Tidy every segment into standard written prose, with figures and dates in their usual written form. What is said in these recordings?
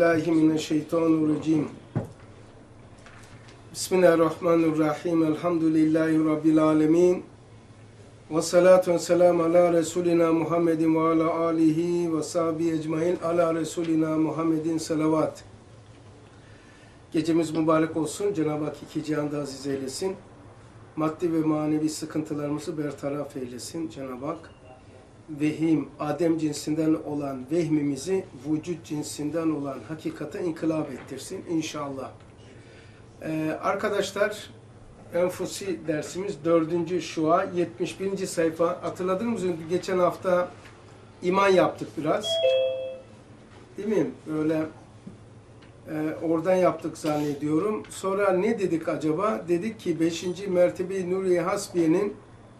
billahi mineşşeytanirracim. Bismillahirrahmanirrahim. Elhamdülillahi Rabbil alemin. Ve salatu ve selamu ala Resulina Muhammedin ve ala alihi ve sahbihi ecmain ala Resulina Muhammedin salavat. Gecemiz mübarek olsun. Cenab-ı Hak iki cihanda aziz eylesin. Maddi ve manevi sıkıntılarımızı bertaraf eylesin Cenab-ı Hak. Vehim, Adem cinsinden olan vehmimizi vücut cinsinden olan hakikate inkılap ettirsin inşallah. Arkadaşlar, Enfusi dersimiz 4. Şua 71. sayfa. Hatırladınız mı? Geçen hafta iman yaptık biraz. Değil mi? Böyle oradan yaptık zannediyorum. Sonra ne dedik acaba? Dedik ki 5. mertebe-i Nuri-i Hasbiye'nin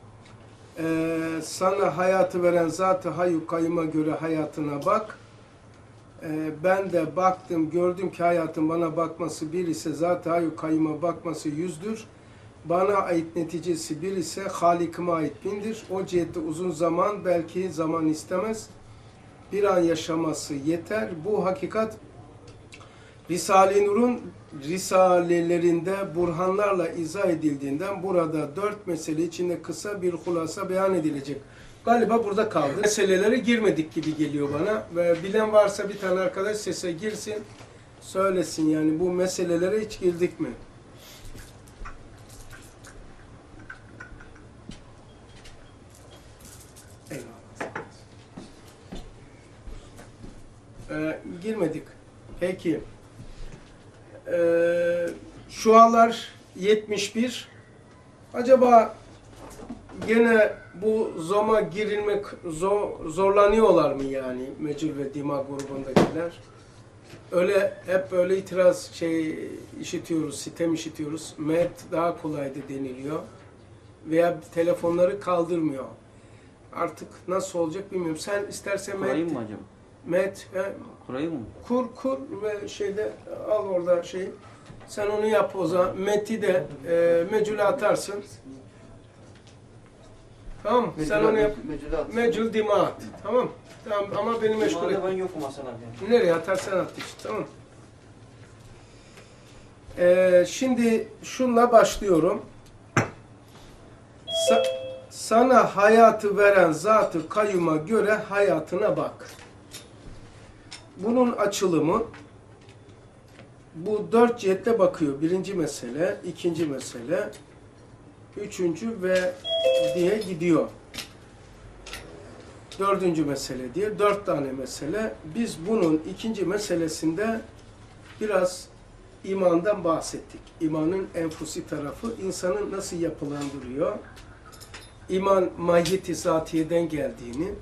sana hayatı veren Zat-ı Hayyu Kayyum'a göre hayatına bak. Ben de baktım, gördüm ki hayatın bana bakması bir ise Zat-ı Hayyu Kayyum'a bakması 100'dür. Bana ait neticesi bir ise Halik'ime ait 1000'dir. O cihette uzun zaman, belki zaman istemez. Bir an yaşaması yeter. Bu hakikat Risale-i Nur'un risalelerinde burhanlarla izah edildiğinden burada 4 mesele içinde kısa bir hulasa beyan edilecek. Galiba burada kaldı. Meselelere girmedik gibi geliyor bana. Ve bilen varsa bir tane arkadaş sese girsin, söylesin yani bu meselelere hiç girdik mi? Girmedik. Peki. Şualar 71. Acaba gene bu zoma girilmek zorlanıyorlar mı yani Mecül ve Dima grubundakiler? Öyle hep böyle itiraz işitiyoruz, sitem işitiyoruz. Met daha kolaydı deniliyor. Veya telefonları kaldırmıyor. Artık nasıl olacak bilmiyorum. Sen istersen kurayım mı acaba? Kurayım mı? Kur ve al orada şeyi. Sen onu yap o zaman. Met'i de Mecül'e atarsın. Tamam mı? Sen onu yap. Mecül Dima at. Tamam. Tamam ama beni meşgul et. Ben yokum Hasan abi. Nereye atarsan at işte. Tamam. Şimdi şunla başlıyorum. Sana hayatı veren Zat-ı Kayyum'a göre hayatına bak. Bunun açılımı bu 4 cihette bakıyor. 1. mesele, 2. mesele, 3. ve diye gidiyor. 4. mesele diye 4 tane mesele. Biz bunun 2. meselesinde biraz imandan bahsettik. İmanın enfusi tarafı insanı nasıl yapılandırıyor? İman mahiyeti zatiyeden geldiğini,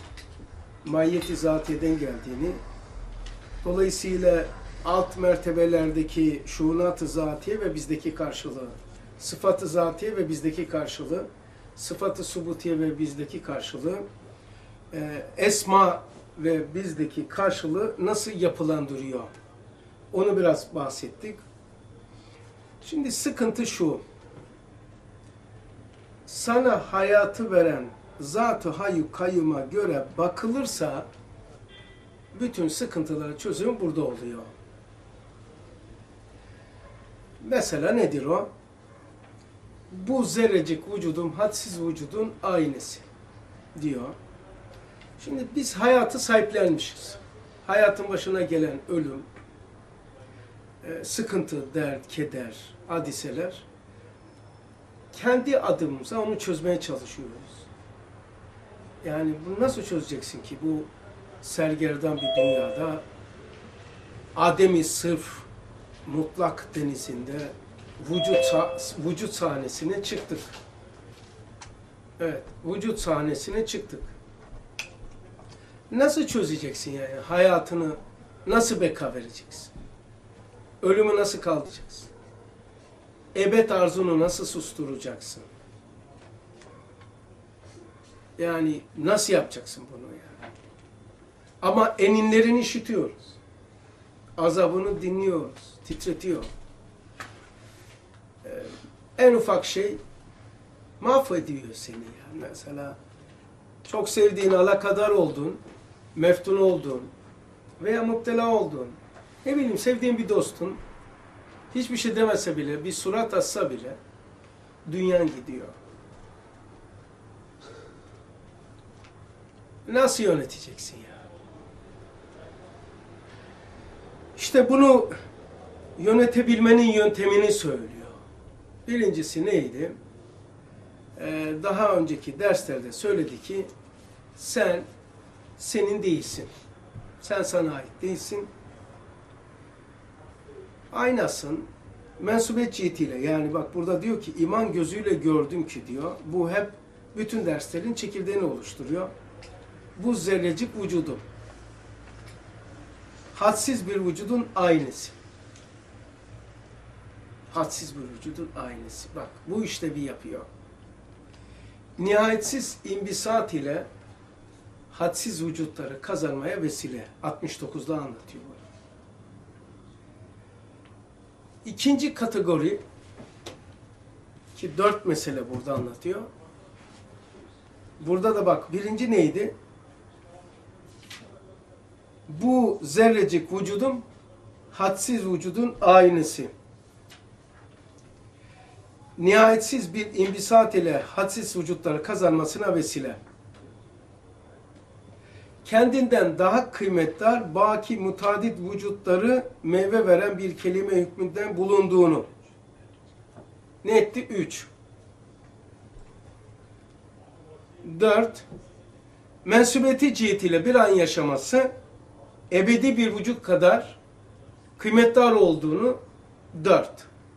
dolayısıyla alt mertebelerdeki şuunat-ı zatiye ve bizdeki karşılığı, sıfat-ı zatiye ve bizdeki karşılığı, sıfat-ı subutiye ve bizdeki karşılığı, esma ve bizdeki karşılığı nasıl yapılandırıyor? Onu biraz bahsettik. Şimdi sıkıntı şu. Sana hayatı veren Zat-ı Hayyu Kayyum'a göre bakılırsa bütün sıkıntılara çözüm burada oluyor. Mesela nedir o? Bu zerrecik vücudum hadsiz vücudun aynısı diyor. Şimdi biz hayatı sahiplenmişiz. Hayatın başına gelen ölüm, sıkıntı, dert, keder, hadiseler, kendi adımıza onu çözmeye çalışıyoruz. Yani bunu nasıl çözeceksin ki bu sergerdan bir dünyada Adem-i sırf mutlak denizinde vücut sahnesine çıktık. Evet, vücut sahnesine çıktık. Nasıl çözeceksin yani? Hayatını nasıl beka vereceksin? Ölümü nasıl kaldıracaksın? Ebed arzunu nasıl susturacaksın? Yani nasıl yapacaksın bunu yani? Ama eninlerini işitiyoruz. Azabını dinliyoruz. Titretiyor. En ufak şey mahvediyor seni yani. Mesela çok sevdiğin, alakadar oldun, meftun oldun veya müptela oldun. Ne bileyim, sevdiğin bir dostun hiçbir şey demese bile, bir surat atsa bile dünyan gidiyor. Nasıl yöneteceksin ya? İşte bunu yönetebilmenin yöntemini söylüyor. Birincisi neydi? Daha önceki derslerde söyledi ki sen senin değilsin. Sen sana ait değilsin. Aynasın. Mensubiyet cihetiyle, yani bak burada diyor ki iman gözüyle gördüm ki diyor. Bu hep bütün derslerin çekirdeğini oluşturuyor. Bu zerrecik vücudum. Hadsiz bir vücudun aynısı. Hadsiz bir vücudun aynısı. Bak bu işte bir yapıyor. Nihayetsiz imbisat ile hadsiz vücutları kazanmaya vesile. 69'da anlatıyor. İkinci kategori, ki 4 mesele burada anlatıyor. Burada da bak birinci neydi? Bu zerrecik vücudum hadsiz vücudun aynısı. Nihayetsiz bir imbisat ile hadsiz vücutları kazanmasına vesile. Kendinden daha kıymetli, baki mutadit vücutları meyve veren bir kelime hükmünden bulunduğunu. Ne etti? 3. 4. Mensubiyeti cihetiyle bir an yaşaması, ebedi bir vücut kadar kıymetli olduğunu. 4.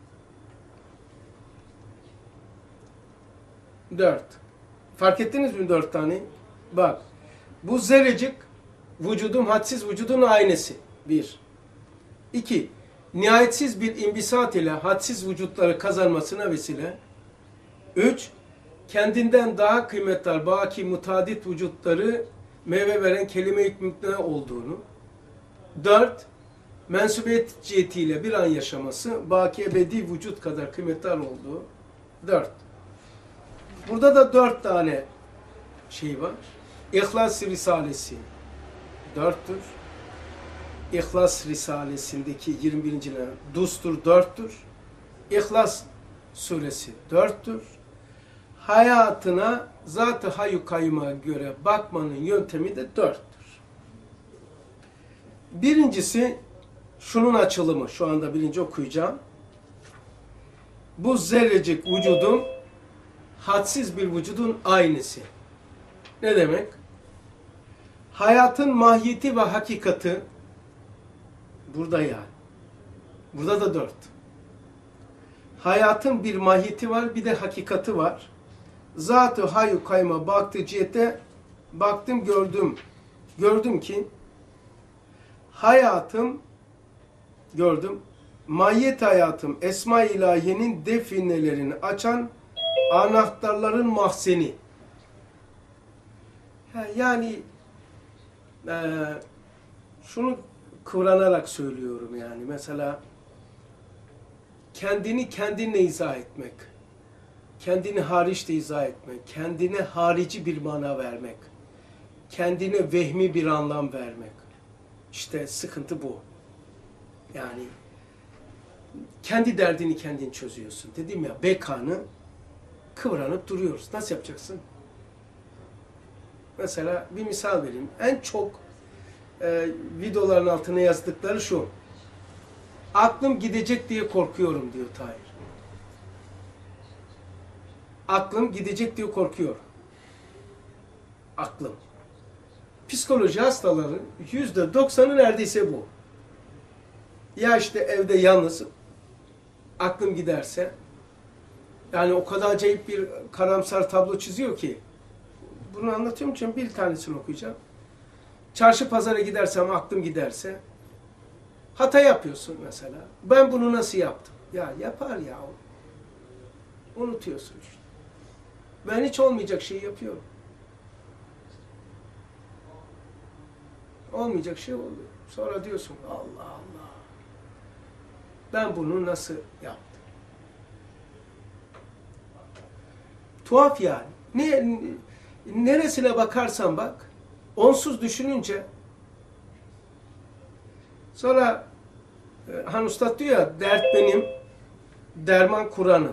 4. Fark ettiniz mi 4 tane? Bak. Bu zerrecik vücudum hadsiz vücudun aynısı. 1. 2. Nihayetsiz bir imbisat ile hadsiz vücutları kazanmasına vesile. 3. Kendinden daha kıymetli baki mutadit vücutları meyve veren kelime hükmünde olduğunu. 4. Mensubiyet cihetiyle bir an yaşaması, baki ebedi vücut kadar kıymetli olduğu. 4. Burada da 4 tane şey var. İhlas Risalesi 4'tür. İhlas Risalesi'ndeki 21. Dustur 4'tür. İhlas Suresi 4'tür. Hayatına Zat-ı Hayyu Kayyum'a göre bakmanın yöntemi de 4'tür. Birincisi şunun açılımı. Şu anda birinci okuyacağım. Bu zerrecik vücudum hadsiz bir vücudun aynısı. Ne demek? Hayatın mahiyeti ve hakikati burada yani. Burada da 4. Hayatın bir mahiyeti var, bir de hakikati var. Zat-ı Hayyu Kayyum'a baktığı cihete baktım, gördüm. Gördüm ki hayatım, gördüm, mahiyet hayatım, Esma-i İlahiye'nin definelerini açan anahtarların mahzeni. Yani şunu kıvranarak söylüyorum yani. Mesela kendini kendinle izah etmek, kendini hariçte izah etmek, kendine harici bir mana vermek, kendine vehmi bir anlam vermek. İşte sıkıntı bu. Yani kendi derdini kendin çözüyorsun. Dedim ya, bekanı kıvranıp duruyoruz. Nasıl yapacaksın? Mesela bir misal vereyim. En çok videoların altına yazdıkları şu. Aklım gidecek diye korkuyorum diyor Tahir. Aklım gidecek diye korkuyorum. Aklım. Psikoloji hastaları %90'ı neredeyse bu. Ya işte evde yalnız, aklım giderse, yani o kadar acayip bir karamsar tablo çiziyor ki, bunu anlatıyorum için bir tanesini okuyacağım. Çarşı pazara gidersem aklım giderse, hata yapıyorsun mesela. Ben bunu nasıl yaptım? Ya yapar ya. Unutuyorsun işte. Ben hiç olmayacak şeyi yapıyorum. Olmayacak şey oluyor. Sonra diyorsun Allah Allah. Ben bunu nasıl yaptım? Tuhaf yani. Neresine bakarsan bak, onsuz düşününce, sonra Hani Üstad diyor ya, dert benim, derman Kur'an'ım.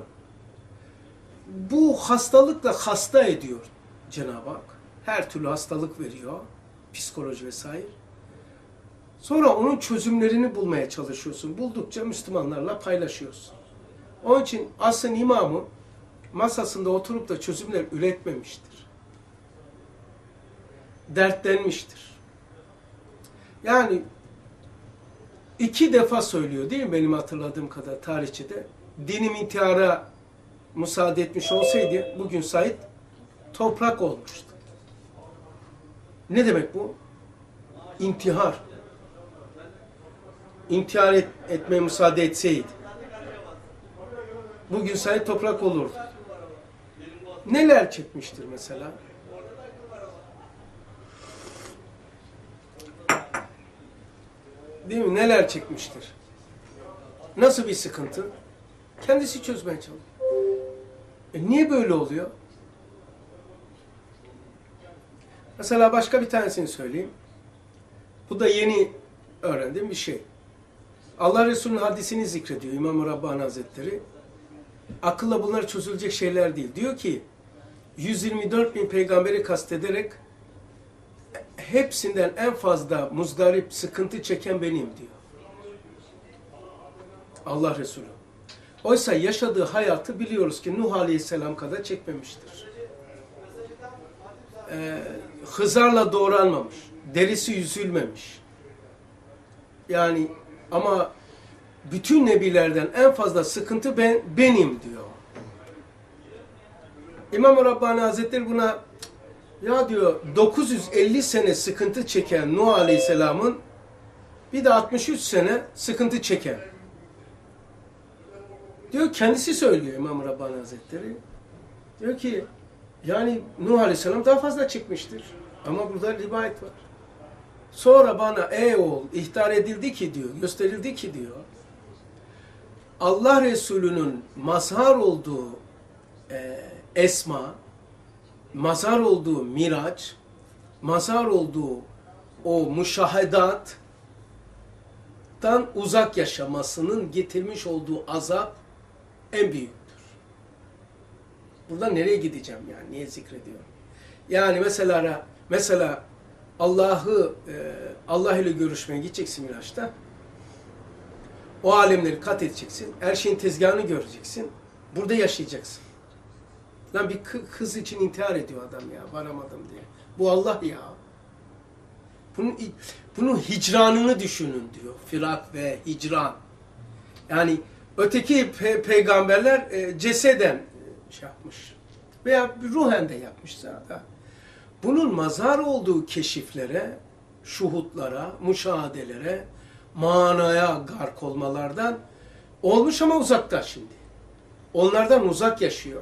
Bu hastalıkla hasta ediyor Cenab-ı Hak. Her türlü hastalık veriyor, psikoloji vesaire. Sonra onun çözümlerini bulmaya çalışıyorsun. Buldukça Müslümanlarla paylaşıyorsun. Onun için asrın imamı masasında oturup da çözümler üretmemiştir. Dertlenmiştir. Yani 2 defa söylüyor değil mi benim hatırladığım kadar tarihçede? Dinim intihara müsaade etmiş olsaydı bugün Said toprak olmuştu. Ne demek bu? İntihar. İntihar etmeye müsaade etseydi bugün Said toprak olurdu. Neler çekmiştir mesela? Değil mi? Neler çekmiştir? Nasıl bir sıkıntı? Kendisi çözmeye çalışıyor. Niye böyle oluyor? Mesela başka bir tanesini söyleyeyim. Bu da yeni öğrendiğim bir şey. Allah Resulü'nün hadisini zikrediyor İmam-ı Rabbani Hazretleri. Akılla bunlar çözülecek şeyler değil. Diyor ki 124 bin peygamberi kastederek hepsinden en fazla muzdarip, sıkıntı çeken benim diyor. Allah Resulü. Oysa yaşadığı hayatı biliyoruz ki Nuh Aleyhisselam kadar çekmemiştir. Hızarla doğranmamış, derisi yüzülmemiş. Yani ama bütün nebilerden en fazla sıkıntı benim diyor. İmam-ı Rabbani Hazretleri buna ya diyor 950 sene sıkıntı çeken Nuh Aleyhisselam'ın bir de 63 sene sıkıntı çeken. Diyor kendisi söylüyor İmam-ı Rabbani Hazretleri. Diyor ki yani Nuh Aleyhisselam daha fazla çıkmıştır. Ama burada rivayet var. Sonra bana ey oğul ihtar edildi ki diyor, gösterildi ki diyor. Allah Resulü'nün mazhar olduğu esma, mazhar olduğu miraç, mazhar olduğu o müşahedattan uzak yaşamasının getirmiş olduğu azap en büyüktür. Burada nereye gideceğim yani? Niye zikrediyorum? Yani mesela Allah ile görüşmeye gideceksin Miraç'ta. O alemleri kat edeceksin. Her şeyin tezgahını göreceksin. Burada yaşayacaksın. Lan bir kız için intihar ediyor adam ya. Varamadım diye. Bu Allah ya. Bunun hicranını düşünün diyor. Firak ve hicran. Yani öteki peygamberler ceseden şey yapmış. Veya ruhen de yapmış zaten. Bunun mazhar olduğu keşiflere, şuhutlara, müşahadelere, manaya gark olmalardan olmuş ama uzakta şimdi. Onlardan uzak yaşıyor.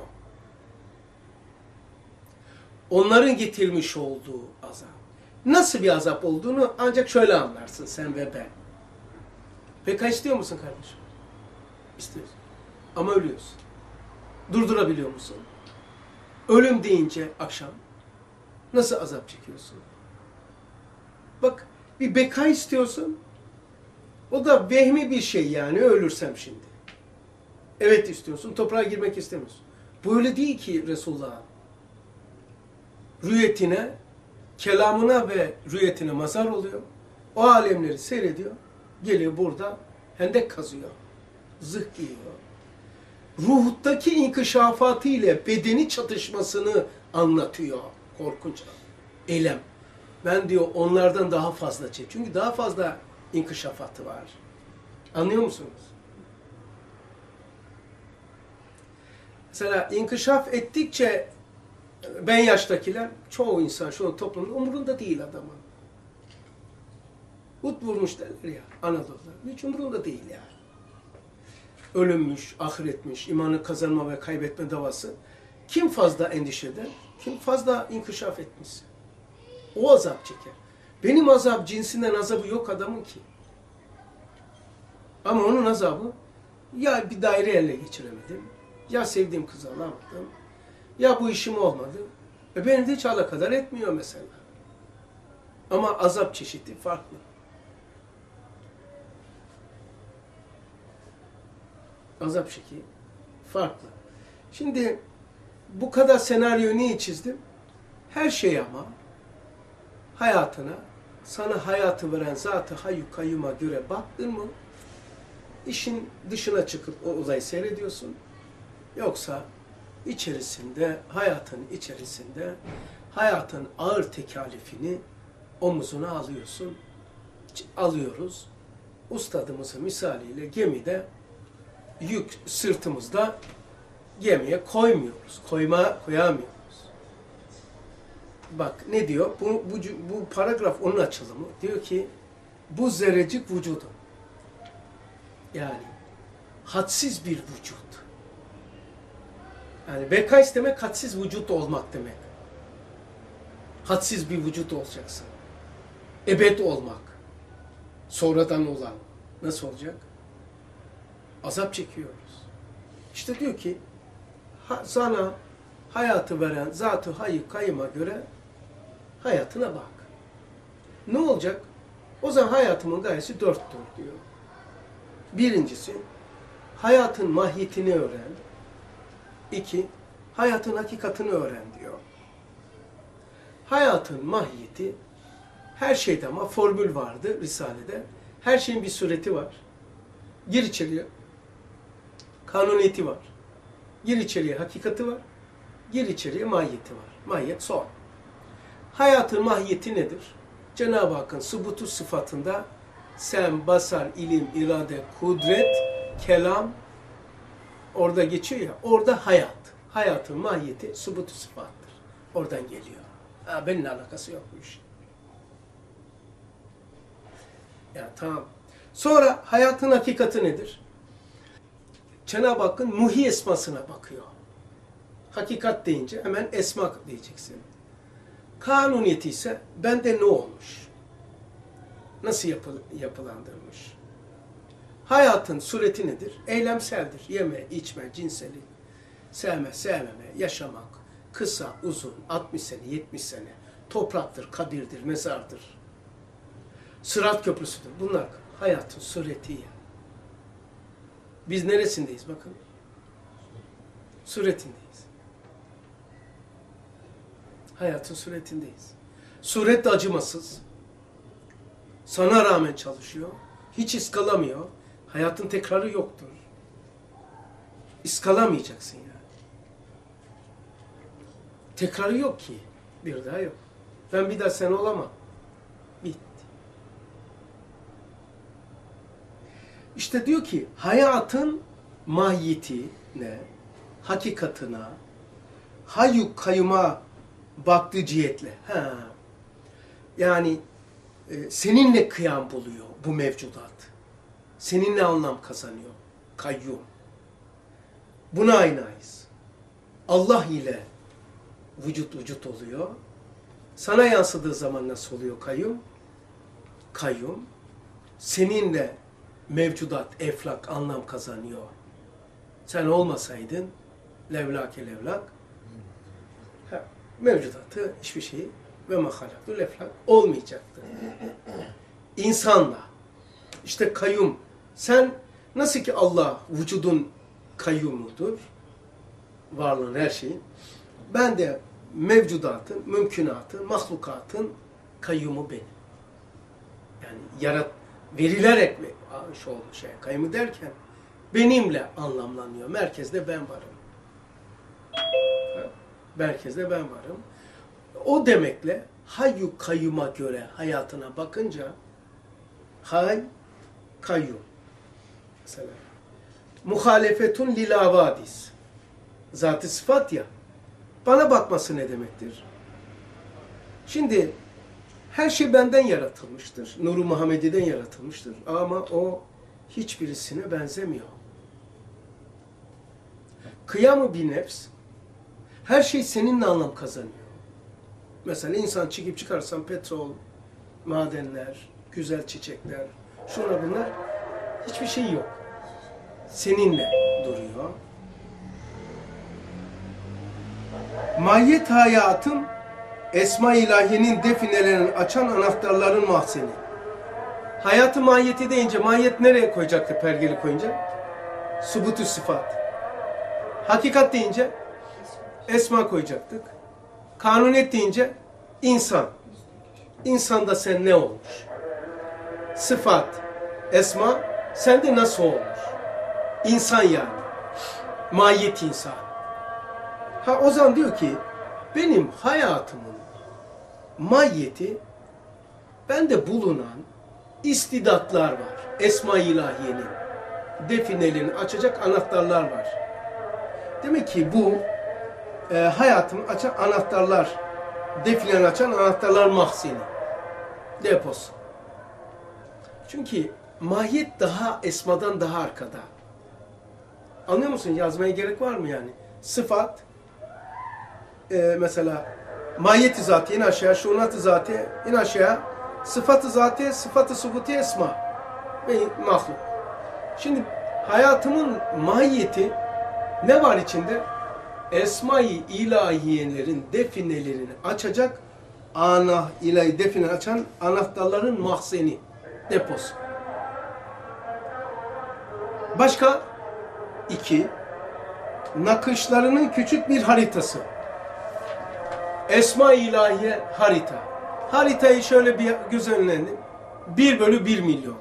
Onların getirmiş olduğu azap. Nasıl bir azap olduğunu ancak şöyle anlarsın sen ve ben. Peki istiyor musun kardeşim? İstiyorsun. Ama ölüyorsun. Durdurabiliyor musun? Ölüm deyince akşam nasıl azap çekiyorsun? Bak bir beka istiyorsun. O da vehmi bir şey yani ölürsem şimdi. Evet istiyorsun, toprağa girmek istemiyorsun. Böyle değil ki Resulullah'ın. Rüyetine, kelamına ve rüyetine mazhar oluyor. O alemleri seyrediyor. Geliyor burada hendek kazıyor. Zırh giyiyor. Ruhtaki inkişafatı ile bedeni çatışmasını anlatıyor. Korkunç elem. Ben diyor onlardan daha fazla çek. Çünkü daha fazla inkişafatı var. Anlıyor musunuz? Mesela inkişaf ettikçe ben yaştakiler, çoğu insan şu an toplumda umurunda değil adamın. Ut vurmuş derler ya Anadolu'da. Hiç umurunda değil yani. Ölümmüş, ahiretmiş, imanı kazanma ve kaybetme davası. Kim fazla endişe eder? Kim fazla inkişaf etmişse. O azap çeker. Benim azap cinsinden azabı yok adamın ki. Ama onun azabı ya bir daire ele geçiremedim, ya sevdiğim kızı alamadım, ya bu işim olmadı. Beni de hiç alakadar etmiyor mesela. Ama azap çeşidi farklı. Azap şekli farklı. Şimdi bu kadar senaryoyu niye çizdim? Her şey ama hayatına, sana hayatı veren Zat-ı Hayyu Kayyum'a göre baktın mı, işin dışına çıkıp o olayı seyrediyorsun. Yoksa içerisinde, hayatın içerisinde hayatın ağır tekalifini omuzuna alıyorsun. Alıyoruz. Ustadımızın misaliyle gemide yük sırtımızda gemiye koymuyoruz. Koyamıyoruz. Bak ne diyor? Bu paragraf onun açılımı. Diyor ki bu zerrecik vücudun, yani hadsiz bir vücut. Yani bekays demek hadsiz vücut olmak demek. Hadsiz bir vücut olacaksın. Ebed olmak. Sonradan olan. Nasıl olacak? Azap çekiyoruz. İşte diyor ki sana hayatı veren Zat-ı Hayy Kayyum'a göre hayatına bak. Ne olacak? O zaman hayatımın gayesi dörttür diyor. Birincisi, hayatın mahiyetini öğren. İki, hayatın hakikatini öğren diyor. Hayatın mahiyeti, her şeyde ama formül vardı Risale'de. Her şeyin bir sureti var. Gir içeriye, kanuniyeti var. Gir içeriye, hakikati var. Gir içeriye, mahiyeti var. Mahiyet son. Hayatın mahiyeti nedir? Cenab-ı Hakk'ın subutu sıfatında sem, basar, ilim, irade, kudret, kelam orada geçiyor ya, orada hayat. Hayatın mahiyeti subutu sıfattır. Oradan geliyor. Benimle alakası yok bu iş. Ya tamam. Sonra hayatın hakikati nedir? Cenab-ı Hakk'ın muhi esmasına bakıyor. Hakikat deyince hemen esma diyeceksin. Kanuniyeti ise bende ne olmuş? Nasıl yapılandırılmış? Hayatın sureti nedir? Eylemseldir. Yeme, içme, cinsellik, sevme, sevmeme, yaşamak, kısa, uzun, 60 sene, 70 sene, topraktır, kabirdir, mezardır. Sırat köprüsüdür. Bunlar hayatın sureti. Biz neresindeyiz bakın? Suretindeyiz. Hayatın suretindeyiz. Suret de acımasız. Sana rağmen çalışıyor. Hiç iskalamıyor. Hayatın tekrarı yoktur. İskalamayacaksın yani. Tekrarı yok ki. Bir daha yok. Ben bir daha sen olamam. Bitti. İşte diyor ki hayatın mahiyetine, hakikatına, Hayyu Kayyum'a baktığı cihetle. Yani seninle kıyam buluyor bu mevcudat. Seninle anlam kazanıyor. Kayyum. Buna aynayız. Allah ile vücut oluyor. Sana yansıdığı zaman nasıl oluyor kayyum? Kayyum. Seninle mevcudat, eflak anlam kazanıyor. Sen olmasaydın levlake levlak mevcudatı hiçbir şey ve mahalakul eflak olmayacaktı. İnsanla işte kayyum. Sen nasıl ki Allah vücudun kayyumudur, varlığın her şeyin, ben de mevcudatın, mümkünatın, mahlukatın kayyumu benim. Yani verilerek kayyumu derken benimle anlamlanıyor. Merkezde ben varım. Merkezde ben varım. O demekle Hayyu Kayyum'a göre hayatına bakınca hay, kayyum. Mesela muhalefetun lil avadis. Zat-ı sıfat ya. Bana bakması ne demektir? Şimdi her şey benden yaratılmıştır. Nur-u Muhammedi'den yaratılmıştır. Ama o hiçbirisine benzemiyor. Kıyam-ı bir nefs, her şey seninle anlam kazanıyor. Mesela insan çekip çıkarsan petrol, madenler, güzel çiçekler, şunlar bunlar, hiçbir şey yok. Seninle duruyor. Mahiyet hayatın, Esma-i İlahiye'nin definelerini açan anahtarların mahzeni. Hayatı mahiyeti deyince, mahiyet nereye koyacaktı pergeli koyunca? Subutu sıfat. Hakikat deyince esma koyacaktık. Kanuniyet deyince insan. İnsanda sen ne olmuş? Sıfat, esma sende nasıl olmuş? İnsan yani. Mahiyet insan. Ha o zaman diyor ki benim hayatımın mahiyeti bende bulunan istidatlar var. Esma-i İlahiye'nin definelerini açacak anahtarlar var. Demek ki bu hayatımı açan anahtarlar, definelerini açan anahtarlar mahzeni, deposu. Çünkü mahiyet daha esmadan daha arkada. Anlıyor musun? Yazmaya gerek var mı yani? Sıfat, mesela mahiyeti zati in aşağı, şunat-ı zati in aşağı, sıfat-ı zati, sıfat-ı subuti esma ve mahluk. Şimdi hayatımın mahiyeti ne var içinde? Esma-i ilahiyelerin definelerini açacak, ilahi define açan anahtarların mahzeni, deposu. Başka? 2. Nakışlarının küçük bir haritası. Esma-i ilahiye harita. Haritayı şöyle bir göz önüne 1/1.000.000.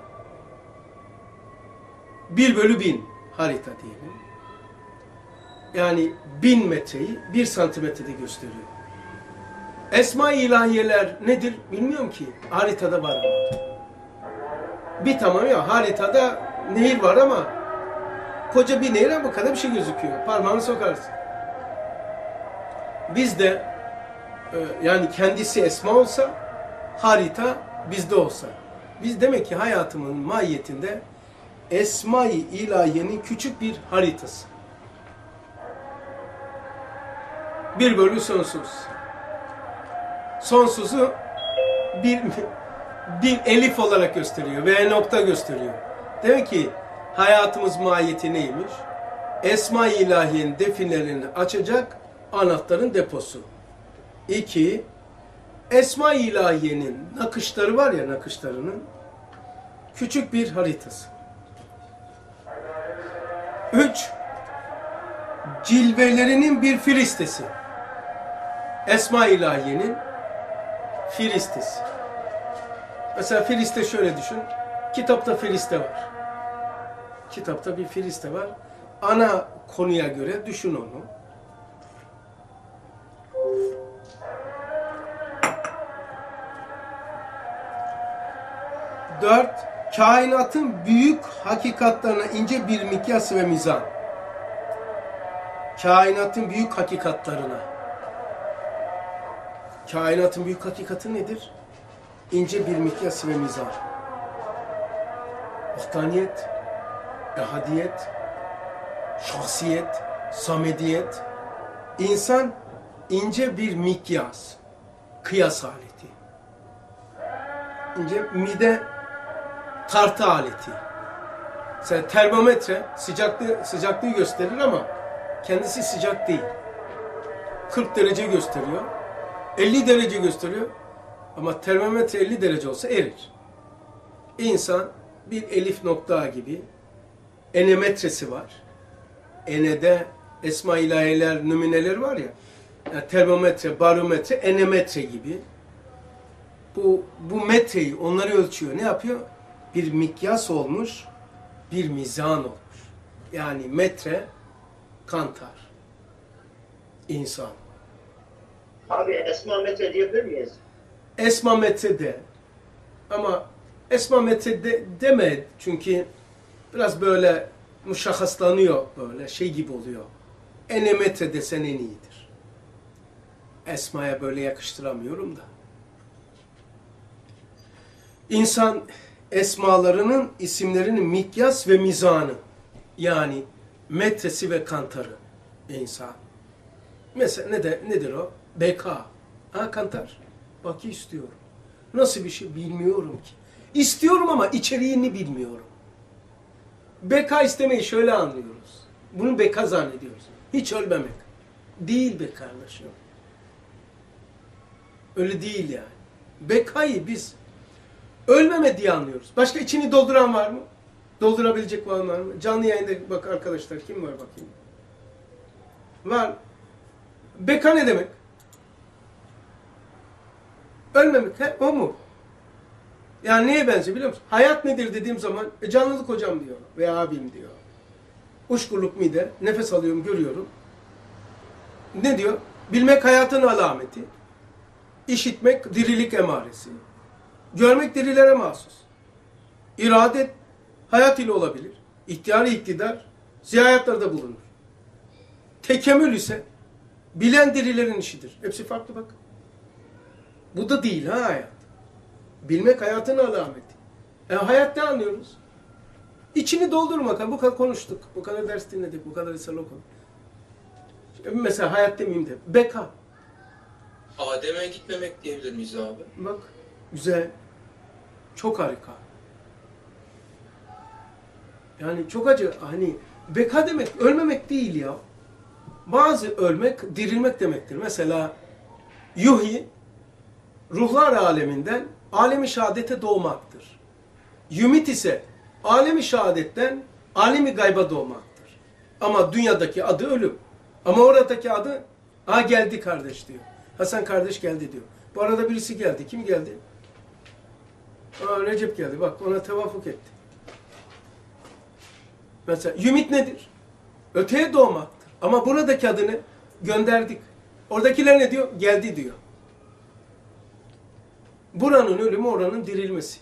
1/1000 harita diyelim. Yani 1000 metreyi 1 santimetrede gösteriyor. Esma-i ilahiyeler nedir bilmiyorum ki. Haritada var ama. Bir tamam ya haritada nehir var ama koca bir nehir ama bu kadar bir şey gözüküyor. Parmağını sokarsın. Bizde yani kendisi esma olsa harita bizde olsa. Biz demek ki hayatımın mahiyetinde Esma-i İlahiye'nin küçük bir haritası. 1/sonsuz. Sonsuzu bir elif olarak gösteriyor veya nokta gösteriyor. Demek ki hayatımız mahiyeti neymiş? Esma-i İlahiye'nin definelerini açacak anahtarın deposu. 2. Esma-i İlahiye'nin nakışları var ya, nakışlarının küçük bir haritası. 3. Cilvelerinin bir filistesi. Esma-i İlahiye'nin filistesi. Mesela filiste şöyle düşün. Kitapta filiste var. Kitapta bir filiste var. Ana konuya göre düşün onu. 4. Kainatın büyük hakikatlarına ince bir mikyas ve mizan. Kainatın büyük hakikatlarına. Kainatın büyük hakikati nedir? İnce bir mikyas ve mizan. Vahdaniyet, ehadiyet, şahsiyet, samediyet. İnsan ince bir mikyas, kıyas aleti. İnce mide tartı aleti. Mesela termometre sıcaklığı gösterir ama kendisi sıcak değil. 40 derece gösteriyor. 50 derece gösteriyor. Ama termometre 50 derece olsa erir. İnsan bir elif nokta gibi enemetresi var. Enede esma ilahiler, nümuneler var ya. Yani termometre, barometre, enemetre gibi. Bu metreyi onları ölçüyor. Ne yapıyor? Bir mikyas olmuş, bir mizan olmuş. Yani metre, kantar. İnsan. Abi esma metre diyebilir miyiz? Esma metre de. Ama esma metre deme çünkü biraz böyle muşahhaslanıyor, böyle şey gibi oluyor. Enemetre desen en iyidir. Esmaya böyle yakıştıramıyorum da. İnsan esmalarının isimlerinin mikyas ve mizanı, yani metresi ve kantarı insan. Mesela nedir o? Beka. Ha, kantar. Baki istiyorum. Nasıl bir şey bilmiyorum ki. İstiyorum ama içeriğini bilmiyorum. Beka istemeyi şöyle anlıyoruz. Bunu beka zannediyoruz. Hiç ölmemek. Değil be kardeşim. Öyle değil yani. Bekayı biz ölmeme diye anlıyoruz. Başka içini dolduran var mı? Doldurabilecek var mı? Canlı yayında bak arkadaşlar. Kim var bakayım? Var. Beka ne demek? Ölmemek. He, o mu? Yani neye benziyor biliyor musun? Hayat nedir dediğim zaman canlılık hocam diyor. Veya abim diyor. Uçkurluk mide. Nefes alıyorum, görüyorum. Ne diyor? Bilmek hayatın alameti. İşitmek dirilik emaresi. Görmek dirilere mahsus. İrade hayat ile olabilir. İhtiyar iktidar ziyayatlarda bulunur. Tekemmül ise bilen dirilerin işidir. Hepsi farklı bak. Bu da değil ha hayat. Bilmek hayatın alameti. Hayat ne anlıyoruz? İçini doldurmak. Bu kadar konuştuk. Bu kadar ders dinledik. Bu kadar risale okuduk. Mesela hayat demeyeyim de. Beka. Adem'e gitmemek diyebilir miyiz abi? Bak. Güzel. Çok harika. Yani çok acı. Hani beka demek ölmemek değil ya. Bazı ölmek dirilmek demektir. Mesela yuhi ruhlar aleminden alemi şehadete doğmaktır. Yumit ise alemi şehadetten alemi gayba doğmaktır. Ama dünyadaki adı ölüm. Ama oradaki adı geldi kardeş diyor. Hasan kardeş geldi diyor. Bu arada birisi geldi. Kim geldi? Recep geldi. Bak ona tevafuk etti. Mesela yumit nedir? Öteye doğmaktır. Ama buradaki adını gönderdik. Oradakiler ne diyor? Geldi diyor. Buranın ölümü, oranın dirilmesi.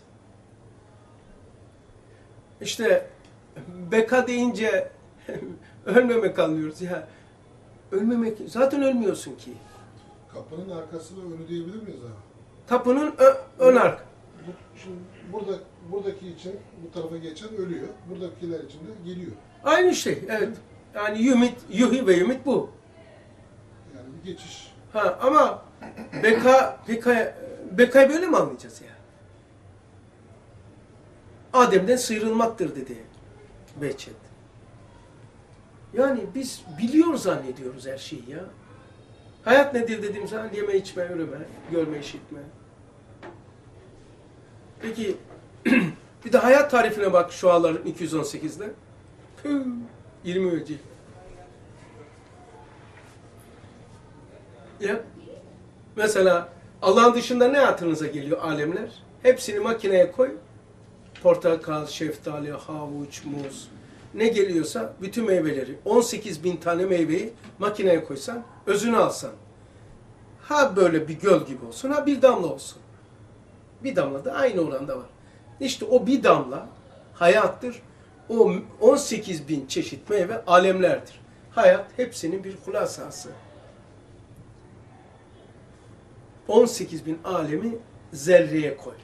İşte beka deyince ölmemek anlıyoruz ya. Ölmemek, zaten ölmüyorsun ki. Kapının arkası ve önü diyebilir miyiz abi? Kapının ön arka. Şimdi buradaki için bu tarafa geçen ölüyor. Buradakiler için de geliyor. Aynı şey, evet. Yani yumit, yuhi ve yumit bu. Yani bir geçiş. Ama bekayı böyle mi anlayacağız ya? Adem'den sıyrılmaktır dedi Behçet. Yani biz biliyoruz zannediyoruz her şeyi ya. Hayat nedir dediğim zaman yeme, içme, üreme, görme, işitme. Peki bir de hayat tarifine bak şu Şuaların 218'de. 20 öce. Ya mesela Allah'ın dışında ne hatırınıza geliyor alemler? Hepsini makineye koy. Portakal, şeftali, havuç, muz. Ne geliyorsa bütün meyveleri 18.000 tane meyveyi makineye koysan, özünü alsan. Ha böyle bir göl gibi olsun, ha bir damla olsun. Bir damla da aynı oranda var. İşte o bir damla hayattır. O 18.000 çeşit meyve alemlerdir. Hayat hepsinin bir hulasası. 18.000 alemi zerreye koymuş.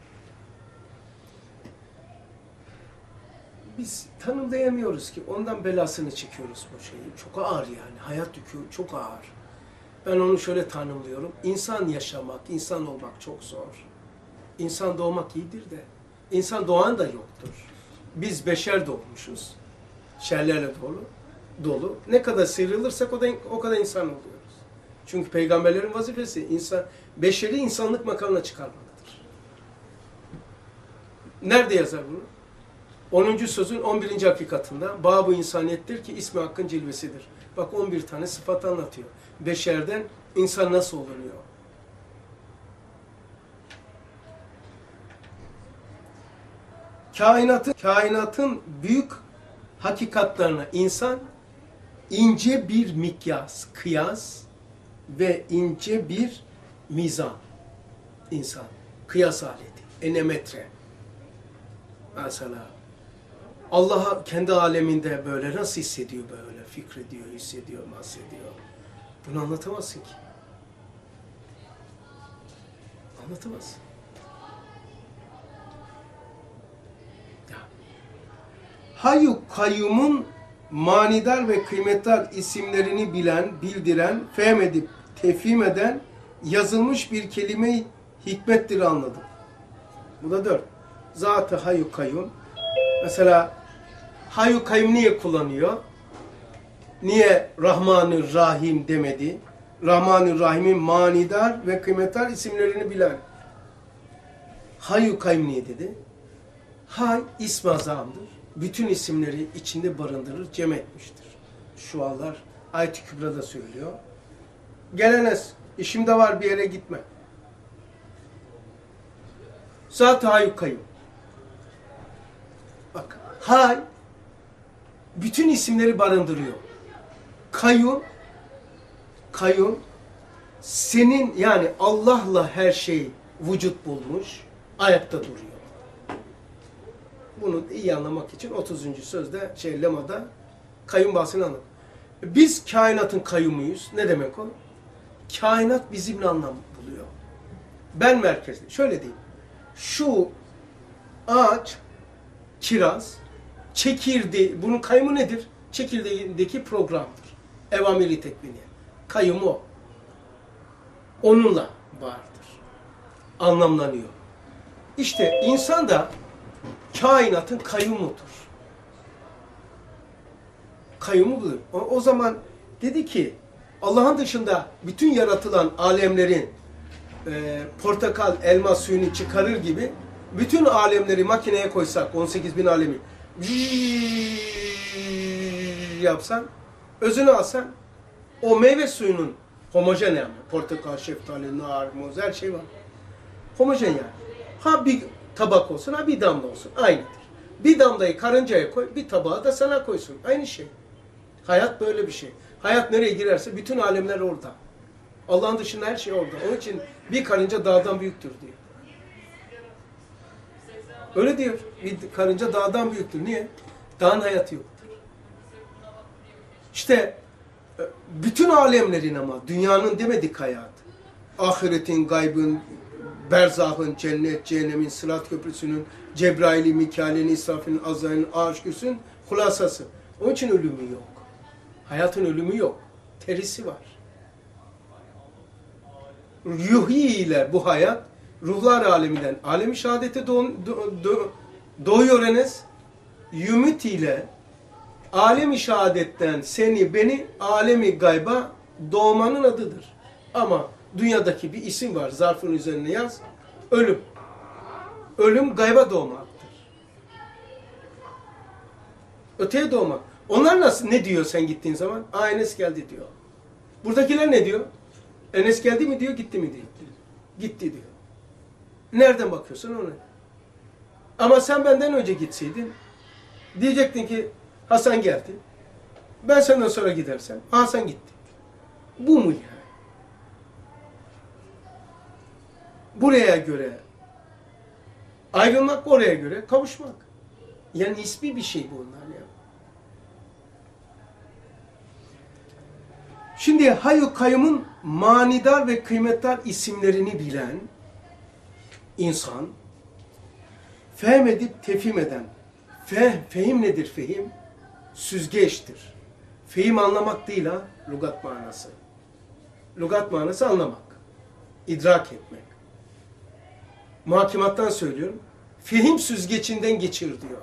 Biz tanımlayamıyoruz ki. Ondan belasını çekiyoruz bu şeyi. Çok ağır yani. Hayat yükü çok ağır. Ben onu şöyle tanımlıyorum. İnsan yaşamak, insan olmak çok zor. İnsan doğmak iyidir de. İnsan doğan da yoktur. Biz beşer doğmuşuz. Şerlerle dolu. Ne kadar sıyrılırsak o kadar insan oluyoruz. Çünkü peygamberlerin vazifesi beşeri insanlık makamına çıkarmalıdır. Nerede yazar bunu? 10. sözün 11. hakikatında Bab-ı insaniyettir ki ismi hakkın cilvesidir. Bak 11 tane sıfat anlatıyor. Beşerden insan nasıl olunuyor? Kainatın büyük hakikatlarına insan ince bir mikyas, kıyas ve ince bir mizan. İnsan, kıyas aleti, enemetre. Mesela Allah'a kendi aleminde böyle nasıl hissediyor böyle, fikrediyor, hissediyor, bahsediyor. Bunu anlatamazsın ki. Anlatamazsın. Hayyu Kayyum'un manidar ve kıymetdar isimlerini bilen, bildiren, fehmedip tefhim eden yazılmış bir kelime-i hikmettir anladım. Bu da 4. Zat-ı Hayyu Kayyum. Mesela Hayyu Kayyum niye kullanıyor? Niye Rahman-ı Rahim demedi? Rahman-ı Rahim'in manidar ve kıymetdar isimlerini bilen. Hayyu Kayyum niye dedi? Hay ism-i azamdır. bütün isimleri içinde barındırır, cem etmiştir. Şualar Ayet-i Kübra'da söylüyor. Gel Enes, işim de var, bir yere gitme. Zat-ı Hayy Kayyum. Bak, Hay bütün isimleri barındırıyor. Kayyum, senin yani Allah'la her şey vücut bulmuş, ayakta duruyor. Bunu iyi anlamak için 30. sözde lemada kayyum bahsini anlat. Biz kainatın kayyumuyuz. Ne demek o? Kainat bizimle anlam buluyor. Ben merkezli. Şöyle diyeyim. Şu ağaç, kiraz, çekirdeği, bunun kayyumu nedir? Çekirdeğindeki programdır. Evamiri tekviniye. Kayyumu o. Onunla vardır. Anlamlanıyor. İşte insan da kainatın kayyumudur. Kayyumu budur. O zaman dedi ki Allah'ın dışında bütün yaratılan alemlerin portakal, elma suyunu çıkarır gibi bütün alemleri makineye koysak, 18.000 alemi yapsan, özünü alsan, o meyve suyunun homojen yani. Portakal, şeftali, nar, muz, her şey var. Homojen yani. Ha bir tabak olsun, ha bir damla olsun. Aynıdır. Bir damlayı karıncaya koy, bir tabağı da sana koysun. Aynı şey. Hayat böyle bir şey. Hayat nereye girerse bütün alemler orada. Allah'ın dışında her şey orada. Onun için bir karınca dağdan büyüktür diyor. Öyle diyor. Bir karınca dağdan büyüktür. Niye? Dağın hayatı yoktur. İşte bütün alemlerin ama dünyanın demedik hayat. Ahiretin, gaybın, berzahın, cennet, cehennemin, sırat köprüsünün, Cebrail'i, Mikail'in, İsrafil'in, Azrail'in, Arş kürsünün hulasası. Onun için ölümü yok. Hayatın ölümü yok. Terisi var. Ruhi ile bu hayat, ruhlar aleminden, alemi şehadete doğuyor Enes. Yümit ile alemi şehadetten seni, beni, alemi gayba doğmanın adıdır. Ama dünyadaki bir isim var, zarfın üzerine yaz. Ölüm. Ölüm gayba doğmaktır. Öteye doğmak. Onlar nasıl, ne diyor sen gittiğin zaman? Aa, Enes geldi diyor. Buradakiler ne diyor? Enes geldi mi diyor, gitti mi diyor. Gitti diyor. Nereden bakıyorsun ona? Ama sen benden önce gitseydin, diyecektin ki Hasan geldi. Ben senden sonra gidersem Hasan gitti. Bu mu yani? Buraya göre ayrılmak, oraya göre kavuşmak. Yani nispi bir şey bunlar ya. Şimdi Hayy-ı Kayyum'un manidar ve kıymetdar isimlerini bilen insan, fehm edip tefhim eden, fehim nedir fehim? Süzgeçtir. Fehim anlamak değil ha, lügat manası. Lügat manası anlamak, idrak etmek. Muhakimattan söylüyorum, fehim süzgecinden geçir diyor.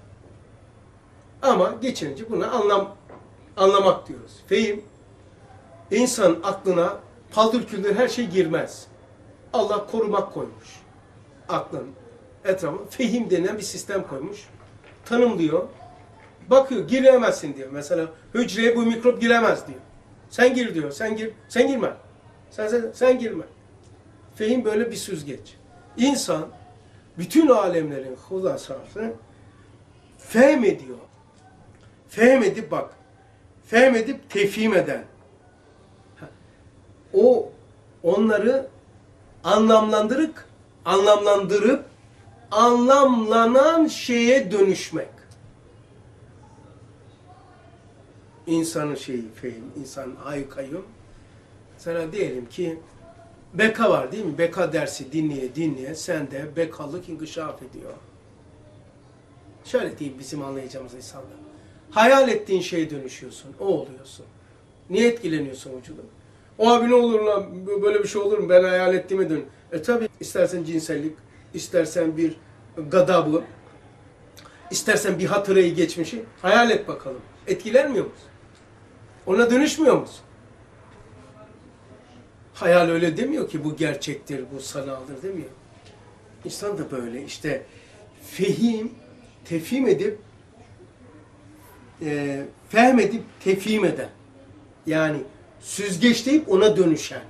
Ama geçirince buna anlamak diyoruz. Fehim, İnsanın aklına paldır küldür her şey girmez. Allah korumak koymuş. Aklın etrafına fehim denen bir sistem koymuş. Tanımlıyor. Bakıyor, giremezsin diyor. Mesela hücreye bu mikrop giremez diyor. Sen gir diyor. Sen gir. Sen girme. Sen girme. Fehim böyle bir süzgeç. İnsan bütün alemlerin hulasasını fehm ediyor. Fehm edip bak. Fehm edip tefhim eden. O onları anlamlandırıp anlamlanan şeye dönüşmek. İnsanın şeyi, fehim, insanın Hayy-ı Kayyum. Sana diyelim ki beka var değil mi? Beka dersi dinleye sende bekalık inkişaf ediyor. Şöyle diyeyim bizim anlayacağımız insanlar. Hayal ettiğin şeye dönüşüyorsun, o oluyorsun. Niye etkileniyorsun vücudun? O abi ne olur lan, böyle bir şey olur mu? Ben hayal ettiğime dön. Tabi istersen cinsellik, istersen bir gadabı, istersen bir hatırayı geçmişi hayal et bakalım. Etkilenmiyor musun? Ona dönüşmüyor musun? Hayal öyle demiyor ki bu gerçektir, bu sanaldır demiyor. İnsan da böyle işte fehim, tefhim edip fehmedip tefhim eden, yani süzgeçleyip ona dönüşen.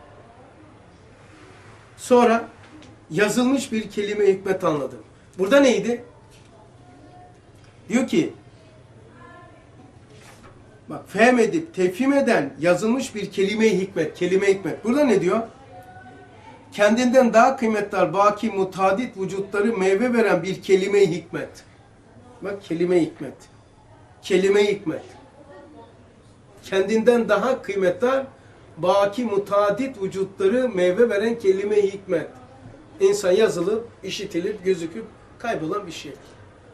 Sonra yazılmış bir kelime hikmet anladım. Burada neydi? Diyor ki, bak, fehmedip tefhim eden yazılmış bir kelime-i hikmet. Kelime hikmet. Burada ne diyor? Kendinden daha kıymetli, baki, mutadit vücutları meyve veren bir kelime-i hikmet. Bak, kelime-i hikmet. Kelime-i hikmet. Kendinden daha kıymetli, baki, mutadit vücutları meyve veren kelime-i hikmet. İnsan yazılıp, işitilip, gözüküp kaybolan bir şey.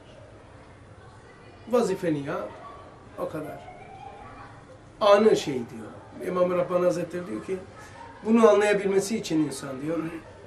Vazifeni ya. O kadar. Anı şey diyor. İmam-ı Rabbani Hazretleri diyor ki, bunu anlayabilmesi için insan diyor,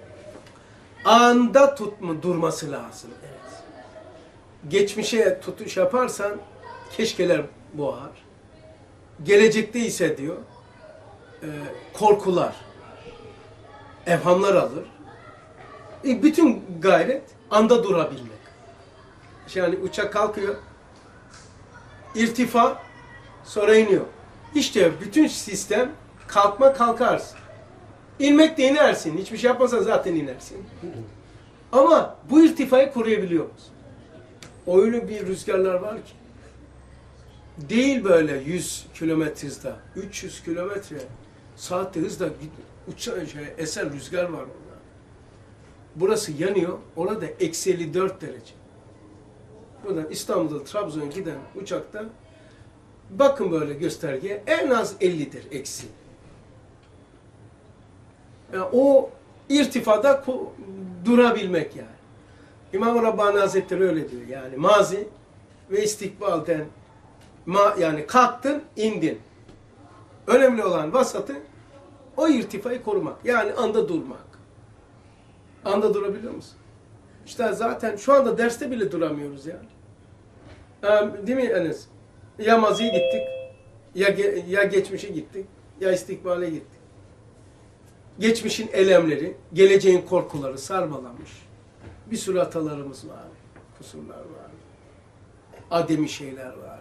anda durması lazım. Evet. Geçmişe tutuş yaparsan keşkeler boğar. Gelecekte ise diyor, korkular, evhamlar alır. Bütün gayret anda durabilmek. Yani uçak kalkıyor, irtifa, sonra iniyor. İşte bütün sistem kalkma, kalkarsın. İnmek de inersin. Hiçbir şey yapmasan zaten inersin. Ama bu irtifayı koruyabiliyor musun? Öyle bir rüzgarlar var ki. Değil böyle 100 kilometre hızda. 300 kilometre saatte hızda esen rüzgar var orada. Burası yanıyor. Orada eksi 54 derece. Buradan İstanbul'da Trabzon'a giden uçakta bakın böyle göstergeye, en az 50'dir eksi. Yani o irtifada durabilmek yani. İmam-ı Rabbani Hazretleri öyle diyor. Yani mazi ve istikbalden yani kalktın, indin. Önemli olan vasatı o irtifayı korumak. Yani anda durmak. Anda durabiliyor musun? İşte zaten şu anda derste bile duramıyoruz yani. Değil mi Enes? Ya maziye gittik, ya geçmişe gittik, ya istikbale gittik. Geçmişin elemleri, geleceğin korkuları sarmalamış. Bir sürü hatalarımız var, kusurlar var, ademi şeyler var.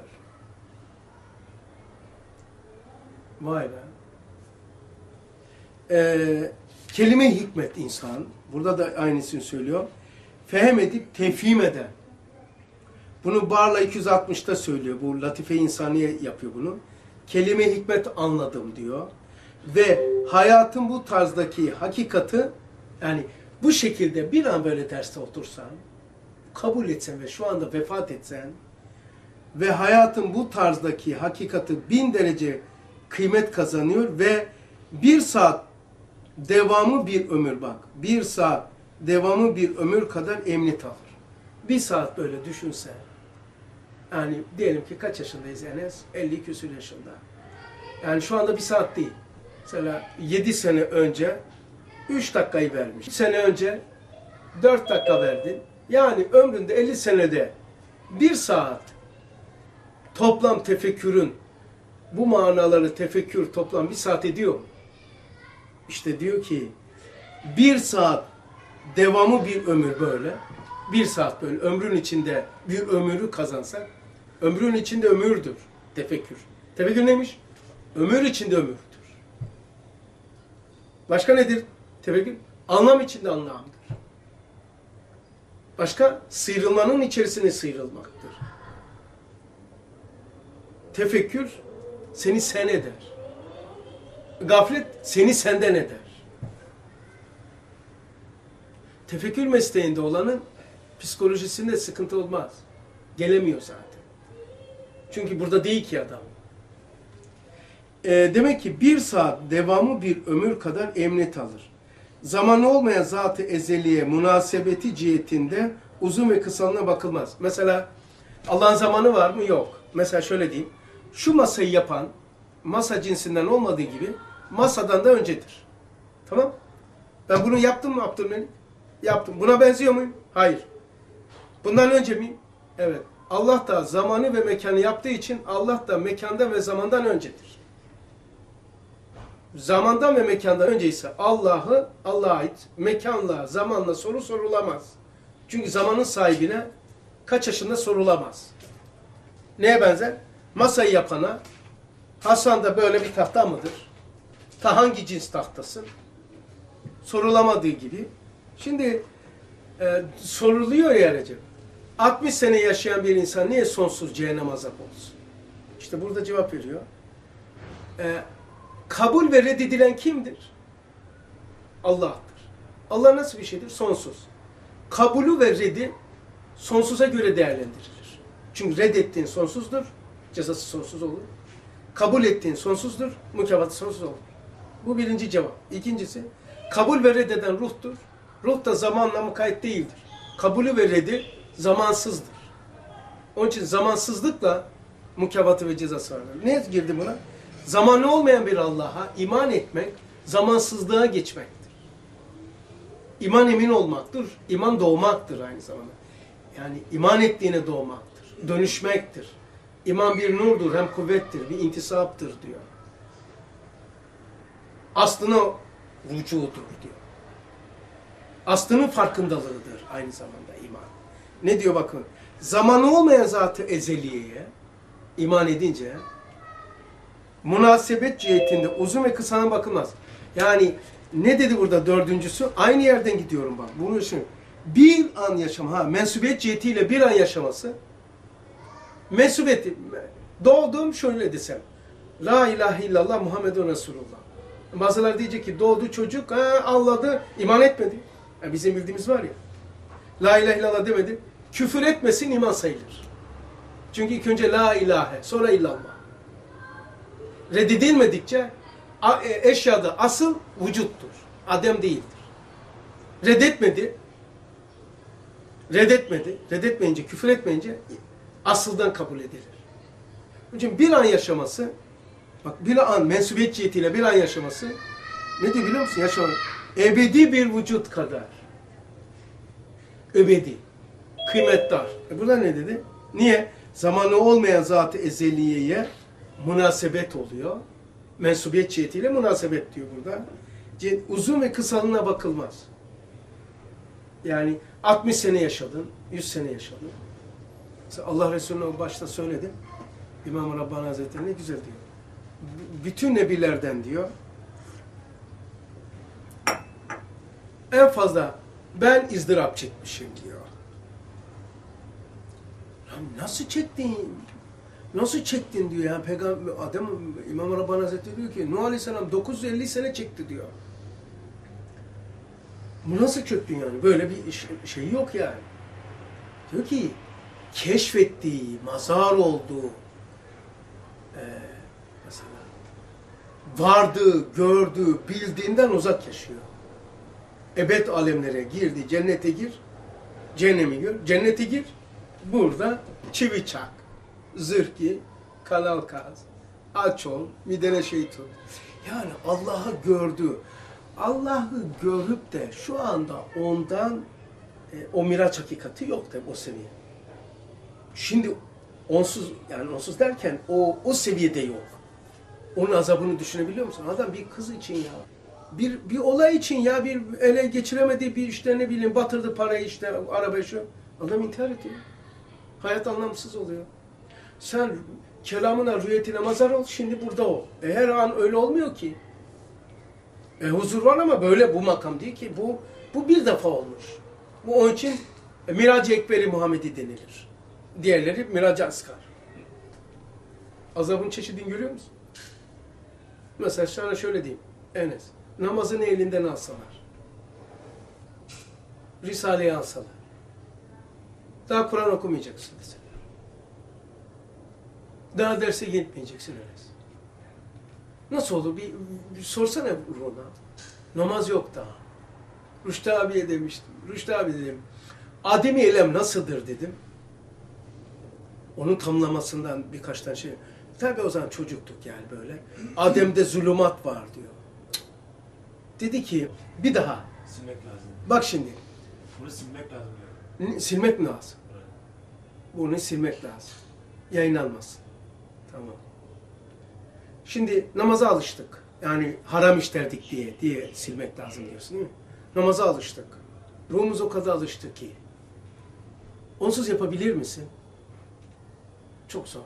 Vay be. Kelime-i hikmet insan, burada da aynısını söylüyor. Fehem edip tefhim eden. Bunu Barla 260'ta söylüyor. Bu Latife-i İnsaniye yapıyor bunu. Kelime-i hikmet anladım diyor. Ve hayatın bu tarzdaki hakikati, yani bu şekilde bir an böyle derste otursan, kabul etsen ve şu anda vefat etsen ve hayatın bu tarzdaki hakikati 1000 derece kıymet kazanıyor ve 1 saat devamı bir ömür, bak. 1 saat devamı bir ömür kadar emniyet alır. 1 saat böyle düşünsen. Yani diyelim ki kaç yaşındayız Enes? 50 küsur yaşında. Yani şu anda 1 saat değil. Mesela 7 sene önce 3 dakikayı vermiş. 1 sene önce 4 dakika verdin. Yani ömründe 50 senede 1 saat toplam tefekkürün, bu manaları tefekkür toplam 1 saat ediyor mu? İşte diyor ki 1 saat devamı bir ömür böyle. 1 saat böyle ömrün içinde bir ömürü kazansak, ömrün içinde ömürdür tefekkür. Tefekkür neymiş? Ömür içinde ömürdür. Başka nedir tefekkür? Anlam içinde anlamdır. Başka? Sıyrılmanın içerisine sıyrılmaktır. Tefekkür seni sen eder. Gaflet seni senden eder. Tefekkür mesleğinde olanın psikolojisinde sıkıntı olmaz. Gelemiyor zaten. Çünkü burada değil ki adam. Demek ki 1 saat devamı bir ömür kadar emniyet alır. Zamanı olmayan zat-ı ezeliye münasebeti cihetinde uzun ve kısalığına bakılmaz. Mesela Allah'ın zamanı var mı? Yok. Mesela şöyle diyeyim. Şu masayı yapan masa cinsinden olmadığı gibi masadan da öncedir. Tamam? Ben bunu yaptım mı Abdülmelik? Yaptım. Buna benziyor muyum? Hayır. Bundan önce miyim? Evet. Allah da zamanı ve mekanı yaptığı için Allah da mekandan ve zamandan öncedir. Zamandan ve mekandan önce ise Allah'a ait mekanla, zamanla soru sorulamaz. Çünkü zamanın sahibine kaç yaşında sorulamaz. Neye benzer? Masayı yapana, Hasan da böyle bir tahta mıdır? Ta hangi cins tahtasın? Sorulamadığı gibi. Şimdi soruluyor ya Recep. 60 sene yaşayan bir insan niye sonsuz cehennem azap olsun? İşte burada cevap veriyor. Kabul ve reddedilen kimdir? Allah'tır. Allah nasıl bir şeydir? Sonsuz. Kabulü ve reddi sonsuza göre değerlendirilir. Çünkü reddettiğin sonsuzdur, cezası sonsuz olur. Kabul ettiğin sonsuzdur, mükafatı sonsuz olur. Bu birinci cevap. İkincisi, kabul ve reddeden ruhtur. Ruh da zamanla mukayyet değildir. Kabulü ve reddi zamansızdır. Onun için zamansızlıkla mükafatı ve cezası vardır. Ne girdi buna? Zamanı olmayan bir Allah'a iman etmek, zamansızlığa geçmektir. İman emin olmaktır, iman doğmaktır aynı zamanda. Yani iman ettiğine doğmaktır, dönüşmektir. İman bir nurdur, hem kuvvettir, bir intisaptır diyor. Aslına rücudur diyor. Aslının farkındalığıdır aynı zamanda iman. Ne diyor bakın? Zamanı olmayan zat-ı ezeliyeye iman edince münasebet cihetinde uzun ve kısana bakılmaz. Yani ne dedi burada dördüncüsü? Aynı yerden gidiyorum bak. Bunun için bir an yaşama, mensubiyet cihetiyle bir an yaşaması. Mensubiyeti, doğdum şöyle desem. La ilahe illallah Muhammedun Resulullah. Bazıları diyecek ki doğdu çocuk, anladı, iman etmedi. Bizim bildiğimiz var ya. La ilahe illallah demedi. Küfür etmesin iman sayılır. Çünkü ilk önce la ilahe, sonra illallah. Reddedilmedikçe eşyada asıl vücuttur. Adem değildir. Reddetmeyince, küfür etmeyince asıldan kabul edilir. Onun için bir an yaşaması, bak bir an mensubiyet cihetiyle bir an yaşaması, ne diyor biliyor musun? Yaşamak. Ebedi bir vücut kadar. Ebedi. Kıymetdar. Burada ne dedi? Niye? Zamanı olmayan zat-ı ezeliyeye münasebet oluyor. Mensubiyet cihetiyle münasebet diyor burada. Uzun ve kısalığına bakılmaz. Yani 60 sene yaşadın, 100 sene yaşadın. Mesela Allah Resulü'nün başta söyledim. İmam-ı Rabbani Hazretleri ne güzel diyor. Bütün nebilerden diyor. En fazla ben izdırap çekmişim diyor. Nasıl çektin? Nasıl çektin diyor ya. Peygamber adam İmam Rabbani Hazretleri diyor ki Nuh Aleyhisselam 950 sene çekti diyor. Bu nasıl çöktün yani? Böyle bir şey yok yani. Diyor ki keşfettiği, mazhar olduğu mesela vardığı, gördüğü, bildiğinden uzak yaşıyor. Ebed alemlere girdi, cennete gir, cehennemi gör, cennete gir, burada çivi çak, zırh giy, kanal kaz, aç ol, midene şey tut. Yani Allah'ı gördü. Allah'ı görüp de şu anda ondan o miraç hakikati yok tabi o seviye. Şimdi onsuz, yani onsuz derken o seviyede yok. Onun azabını düşünebiliyor musun? Adam bir kız için ya. Bir olay için ya, bir ele geçiremediği bir işte ne bileyim batırdı parayı işte araba şu. Adam intihar ediyor. Hayat anlamsız oluyor. Sen kelamına, rüyetine mazhar ol, şimdi burada ol. Her an öyle olmuyor ki. Huzur var ama böyle bu makam değil ki. Bu bir defa olmuş. Bu onun için Mirac-ı Ekber-i Muhammedi denilir. Diğerleri Mirac-ı Asgar. Azabın çeşidini görüyor musun? Mesela sana şöyle diyeyim. Enes, namazını elinden alsalar. Risale'yi alsalar. Daha Kur'an okumayacaksın deseler. Daha derse gitmeyeceksin Enes. Nasıl olur? Bir sorsana ruhuna. Namaz yok daha. Rüştü abiye demiştim. Rüştü abi dedim. Adem-i elem nasıldır dedim. Onun tamlamasından birkaç tane şey. Tabii o zaman çocuktuk yani böyle. Adem'de zulümat var diyor. Dedi ki bir daha. Silmek lazım. Bak şimdi. Bunu silmek lazım diyor. Silmek mi lazım? Evet. Bunu silmek lazım. Yayınlanmasın. Tamam. Şimdi namaza alıştık. Yani haram işlerdik diye silmek lazım diyorsun değil mi? Namaza alıştık. Ruhumuz o kadar alıştı ki. Onsuz yapabilir misin? Çok zor.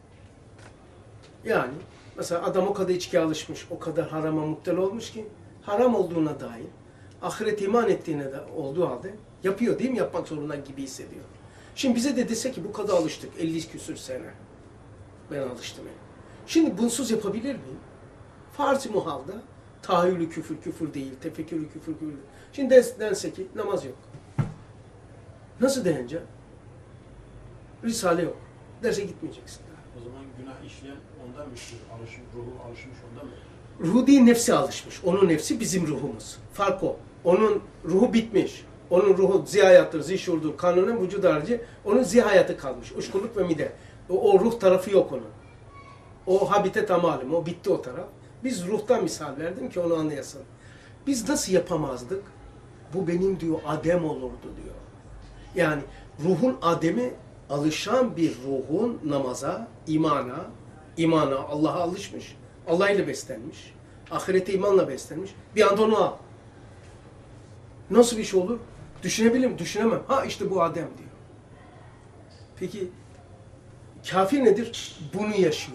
Yani mesela adam o kadar içkiye alışmış, o kadar harama muttali olmuş ki haram olduğuna dair, ahiret iman ettiğine de olduğu halde yapıyor değil mi? Yapmak zorunda gibi hissediyor. Şimdi bize de dese ki bu kadar alıştık 50 küsür sene. Ben alıştım yani. Şimdi bunsuz yapabilir miyim? Farz-ı muhalda tahayyülü küfür, küfür değil, tefekkürü küfür, küfür değil. Şimdi dense ki namaz yok. Nasıl denecek? Risale yok. Derse gitmeyeceksin. O zaman günah işleyen ondan mı işliyor? Ruhu alışmış ondan mı? Ruhu değil, nefsi alışmış. Onun nefsi bizim ruhumuz. Fark o. Onun ruhu bitmiş. Onun ruhu zihayattır, zişurdur, kanunen vücud harici. Onun zihayatı kalmış. Uşkuluk ve mide. O ruh tarafı yok onun. O habitat amalim. O bitti o taraf. Biz ruhtan misal verdim ki onu anlayasın. Biz nasıl yapamazdık? Bu benim diyor adem olurdu diyor. Yani ruhun ademi alışan bir ruhun namaza, imana Allah'a alışmış. Allah ile beslenmiş. Ahirete imanla beslenmiş. Bir anda onu al. Nasıl bir şey olur? Düşünebilir miyim? Düşünemem. Ha işte bu adem diyor. Peki kafir nedir? Bunu yaşıyor.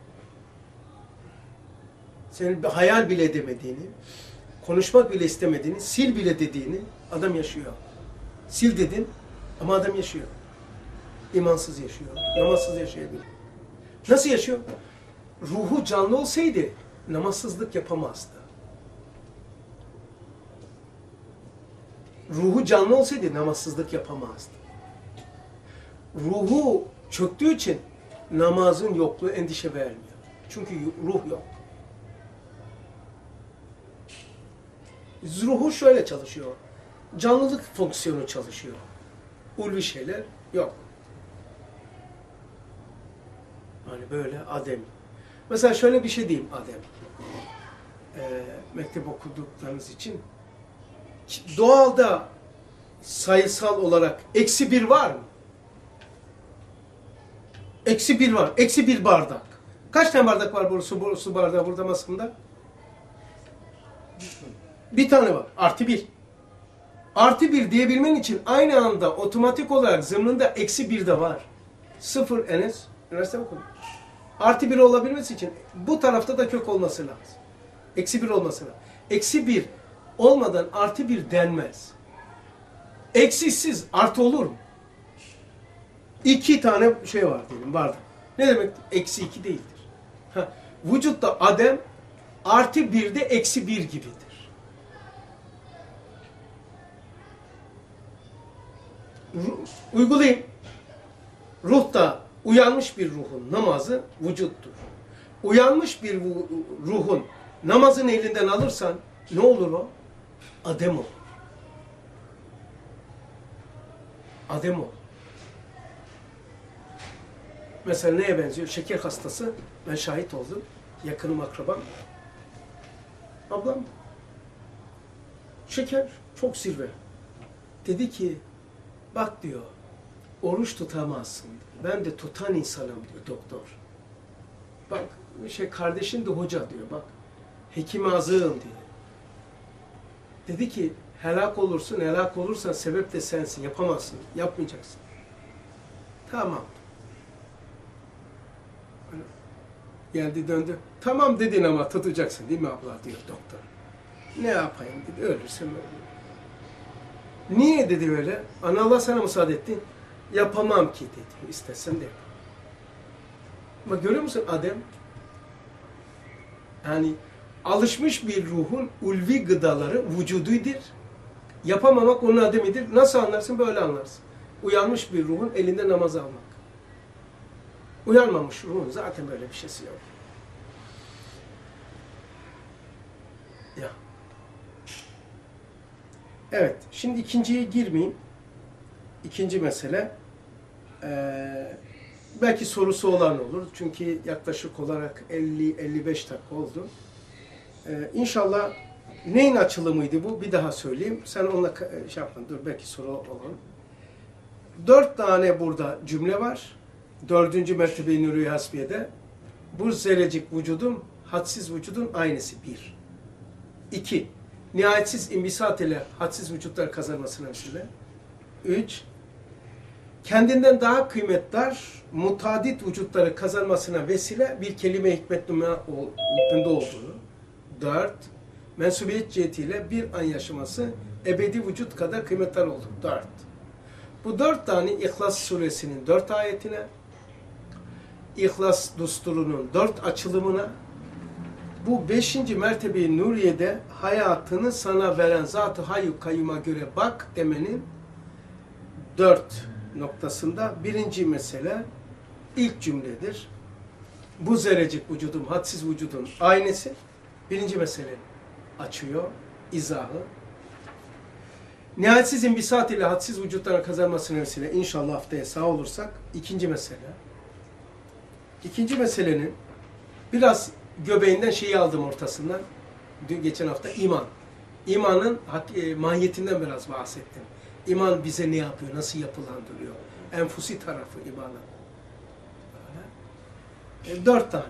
Senin bir hayal bile edemediğini, konuşmak bile istemediğini, sil bile dediğini adam yaşıyor. Sil dedin ama adam yaşıyor. İmansız yaşıyor, namazsız yaşayabilir. Nasıl yaşıyor? Ruhu canlı olsaydı namazsızlık yapamazdı. Ruhu canlı olsaydı namazsızlık yapamazdı. Ruhu çöktüğü için namazın yokluğu endişe vermiyor. Çünkü ruh yok. Ruhu şöyle çalışıyor. Canlılık fonksiyonu çalışıyor. Ulvi şeyler yok. Hani böyle adem. Mesela şöyle bir şey diyeyim adem. Mektep okuduklarınız için. Doğalda sayısal olarak -1 var mı? -1 var. -1 bardak. Kaç tane bardak var bu su bardağı burada masamda? Bir tane var. +1. +1 diyebilmen için aynı anda otomatik olarak zımnında -1 de var. 0 Enes. Üniversite okudum. +1 olabilmesi için bu tarafta da kök olması lazım. -1 olması lazım. -1 olmadan +1 denmez. Eksisiz artı olur mu? 2 tane şey var diyelim bardak. Ne demek? -2 değildir. Vücutta adem +1'de -1 gibidir. Uygulayayım. Ruhta uyanmış bir ruhun namazı vücuttur. Uyanmış bir ruhun namazın elinden alırsan ne olur o? Adem olur. Adem olur. Mesela neye benziyor? Şeker hastası. Ben şahit oldum. Yakınım akrabam. Ablam. Şeker çok zirve. Dedi ki bak diyor oruç tutamazsın. Ben de tutan insanım diyor doktor. Bak kardeşin de hoca diyor bak. Hekim azığım diyor. Dedi ki helak olursun, helak olursan sebep de sensin. Yapamazsın, yapmayacaksın. Tamam. Geldi döndü. Tamam dedin ama tutacaksın değil mi abla diyor doktor. Ne yapayım dedi, ölürsem ölürüm. Niye dedi öyle? Ana Allah sana müsaade etti. Yapamam ki dedi. İstersen de yapamam. Ama görüyor musun Adem? Yani alışmış bir ruhun ulvi gıdaları vücududur. Yapamamak onun ademidir. Nasıl anlarsın? Böyle anlarsın. Uyanmış bir ruhun elinde namaz almak. Uyanmamış ruhun zaten böyle bir şeysi yok. Ya. Evet. Şimdi ikinciye girmeyeyim. İkinci mesele. Belki sorusu olan olur. Çünkü yaklaşık olarak 50-55 dakika oldu. İnşallah neyin açılımıydı bu? Bir daha söyleyeyim. Sen onunla şey yapma. Dur belki soru olur. 4 tane burada cümle var. 4. mertebe-i nûr-i hasbiyede. Bu zerrecik vücudun, hadsiz vücudun aynısı. 1. 2. Nihayetsiz imbisat ile hadsiz vücutlar kazanmasına vesile. 3. kendinden daha kıymetdar, mutadit vücutları kazanmasına vesile bir kelime hikmetinde olduğunu. 4. Mensubiyet cihetiyle bir an yaşaması ebedi vücut kadar kıymetdar olduğu. 4. Bu 4 tane İhlas suresinin 4 ayetine, İhlas Dusturu'nun 4 açılımına, bu 5. mertebe-i Nuriye'de hayatını sana veren Zat-ı Hayyu Kayyum'a göre bak demenin 4 noktasında birinci mesele ilk cümledir. Bu zerrecik vücudum, hadsiz vücudun aynesi birinci mesele açıyor, izahı. Nihayetsiz imbisat ile hadsiz vücutlara kazanmasına vesile inşallah haftaya sağ olursak ikinci mesele. İkinci meselenin biraz göbeğinden şeyi aldım ortasından. Geçen hafta iman. İmanın mahiyetinden biraz bahsettim. İman bize ne yapıyor, nasıl yapılandırıyor? Enfusi tarafı imanın. 4 tane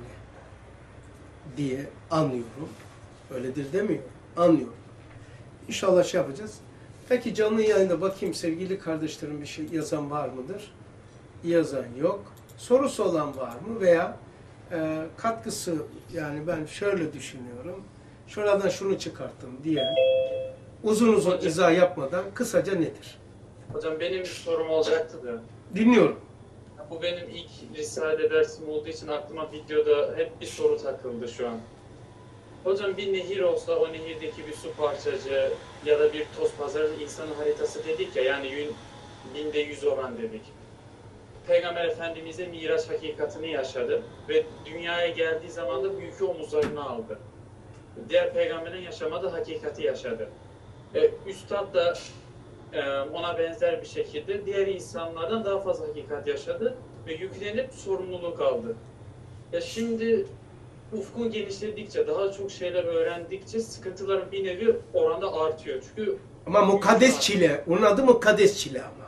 diye anlıyorum. Öyledir demiyorum. Anlıyorum. İnşallah şey yapacağız. Peki canlı yayında bakayım sevgili kardeşlerim bir şey yazan var mıdır? Yazan yok. Sorusu olan var mı? Veya katkısı, yani ben şöyle düşünüyorum. Şuradan şunu çıkarttım diye uzun izah yapmadan kısaca nedir? Hocam benim bir sorum olacaktı da. Dinliyorum. Bu benim ilk Risale dersim olduğu için aklıma videoda hep bir soru takıldı şu an. Hocam bir nehir olsa o nehirdeki bir su parçacığı ya da bir toz pazarı insanın haritası dedik ya, yani binde 100 olan dedik. Peygamber Efendimiz'e Miraç hakikatini yaşadı ve dünyaya geldiği zaman da bu yükü omuzlarına aldı. Diğer peygamberin yaşamadığı hakikati yaşadı. Üstad da ona benzer bir şekilde diğer insanlardan daha fazla hakikat yaşadı ve yüklenip sorumluluk aldı. Ya şimdi ufkun genişledikçe, daha çok şeyler öğrendikçe sıkıntıların bir nevi oranda artıyor. Çünkü ama mukaddes çile. Onun adı mukaddes çile ama.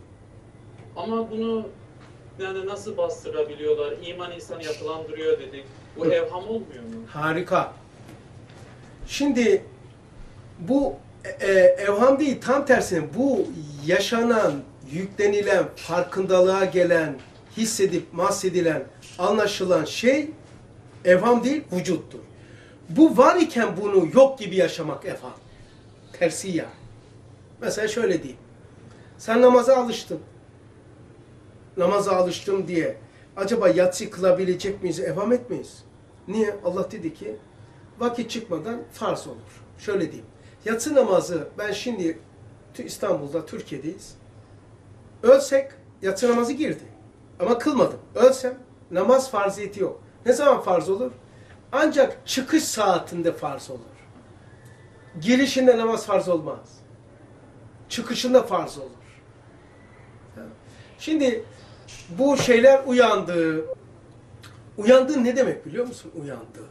Ama bunu yani nasıl bastırabiliyorlar? İman insanı yapılandırıyor dedik. Bu evham olmuyor mu? Harika. Şimdi bu evham değil, tam tersine bu yaşanan, yüklenilen, farkındalığa gelen, hissedip mahsedilen, anlaşılan şey evham değil, vücuttur. Bu var iken bunu yok gibi yaşamak evham. Tersi yani. Mesela şöyle diyeyim. Sen namaza alıştın. Namaza alıştım diye acaba yatsı kılabilecek miyiz, evham etmeyiz? Niye? Allah dedi ki vakit çıkmadan farz olur. Şöyle diyeyim. Yatsı namazı, ben şimdi İstanbul'da, Türkiye'deyiz. Ölsek yatsı namazı girdi. Ama kılmadım. Ölsem namaz farziyeti yok. Ne zaman farz olur? Ancak çıkış saatinde farz olur. Girişinde namaz farz olmaz. Çıkışında farz olur. Şimdi bu şeyler uyandı. Uyandı ne demek biliyor musun? Uyandı.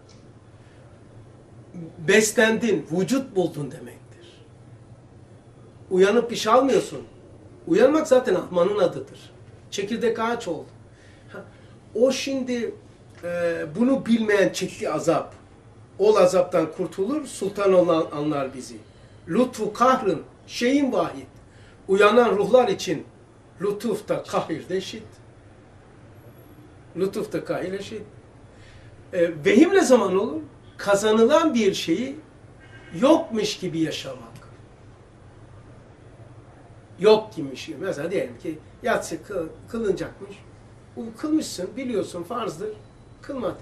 Beslendin, vücut buldun demektir. Uyanıp iş almıyorsun. Uyanmak zaten almanın adıdır. Çekirdek ağaç oldu. O şimdi bunu bilmeyen çekti azap. Ol azaptan kurtulur, sultan olan anlar bizi. Lütfu kahrın, şeyin vahid. Uyanan ruhlar için lütuf da kahir de eşit. Lütuf da kahir eşit. Vehim ne zaman olur? Kazanılan bir şeyi yokmuş gibi yaşamak. Yok gibi şey. Mesela diyelim ki yatsı kılınacakmış. Kılmışsın, biliyorsun farzdır. Kılmadın.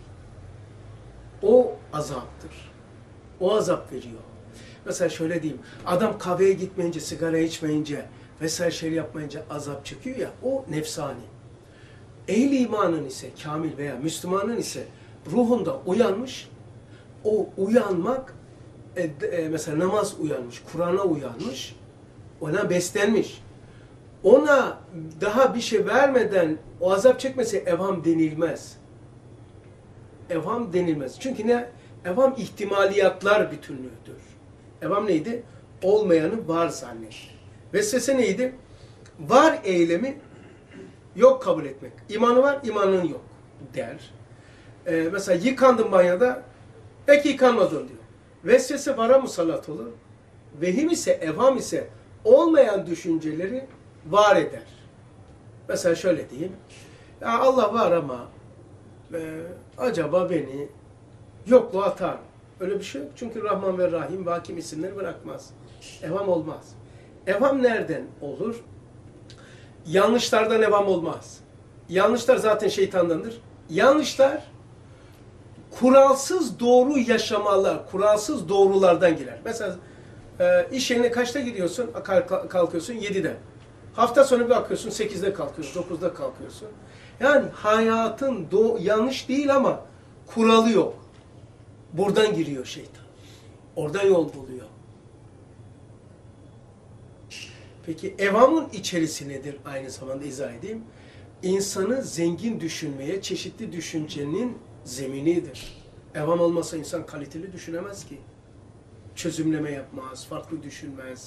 O azaptır. O azap veriyor. Mesela şöyle diyeyim. Adam kahveye gitmeyince, sigara içmeyince vesaire şeyler yapmayınca azap çekiyor ya, o nefsani. Ehli imanın ise, kamil veya Müslümanın ise ruhunda uyanmış, o uyanmak, mesela namaz uyanmış, Kur'an'a uyanmış, ona beslenmiş. Ona daha bir şey vermeden o azap çekmesi evham denilmez. Evham denilmez. Çünkü ne? Evham ihtimaliyatlar bütünlüğüdür. Evham neydi? Olmayanı var zannet. Vesvese neydi? Var eylemi yok kabul etmek. İmanı var, imanın yok der. Mesela yıkandın banyoda, peki yıkanmadın diyor. Vesvese vara musallat olur. Vehim ise, evham ise olmayan düşünceleri var eder. Mesela şöyle diyeyim. Ya Allah var ama acaba beni yokluğa atar mı? Öyle bir şey yok. Çünkü Rahman ve Rahim ve Hakim isimleri bırakmaz. Evham olmaz. Evham nereden olur? Yanlışlardan evham olmaz. Yanlışlar zaten şeytandandır. Yanlışlar kuralsız doğru yaşamalar, kuralsız doğrulardan girer. Mesela iş yerine kaçta gidiyorsun? Kalkıyorsun 7'de. Hafta sonu bir bakıyorsun 8'de kalkıyorsun, 9'da kalkıyorsun. Yani hayatın yanlış değil ama kuralı yok. Buradan giriyor şeytan. Oradan yol buluyor. Peki evhamın içerisi nedir? Aynı zamanda izah edeyim. İnsanı zengin düşünmeye, çeşitli düşüncenin zeminidir. Evham olmasa insan kaliteli düşünemez ki. Çözümleme yapmaz, farklı düşünmez.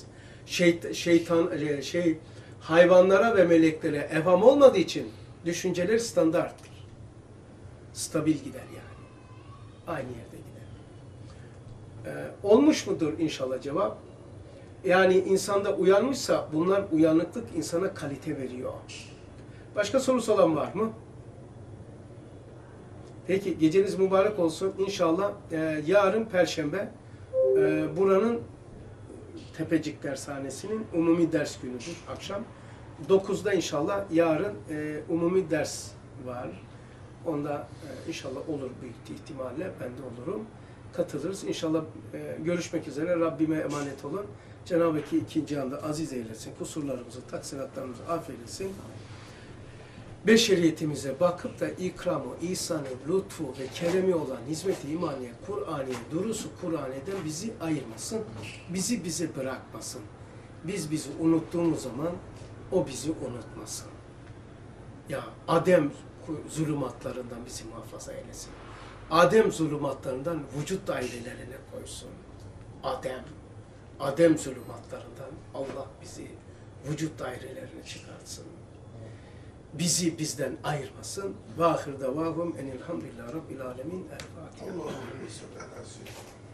Hayvanlara ve meleklere evham olmadığı için düşünceler standarttır. Stabil gider yani. Aynı yerde gider. Olmuş mudur inşallah cevap? Yani insanda uyanmışsa bunlar uyanıklık insana kalite veriyor. Başka sorusu olan var mı? Peki geceniz mübarek olsun. İnşallah yarın Perşembe buranın Tepecik Dershanesi'nin umumi ders günüdür akşam. 9'da inşallah yarın umumi ders var. Onda inşallah olur büyük ihtimalle. Ben de olurum. Katılırız. İnşallah görüşmek üzere. Rabbime emanet olun. Cenab-ı Hak ikinci anda aziz eylesin. Kusurlarımızı, taksiratlarımızı affeylesin. Beşeriyetimize bakıp da ikramı, ihsanı, lütfu ve keremi olan hizmet-i imaniye, Kur'aniye, durusu Kur'aniye'den bizi ayırmasın. Bizi bize bırakmasın. Biz bizi unuttuğumuz zaman o bizi unutmasın. Ya Adem zulümatlarından bizi muhafaza eylesin. Adem zulümatlarından vücut dairelerine koysun. Adem zulümatlarından Allah bizi vücut dairelerine çıkartsın. Bizi bizden ayırmasın. Ve ahir davahum enilhamdülillah rabbil alemin. El Fatiha. Allah'ım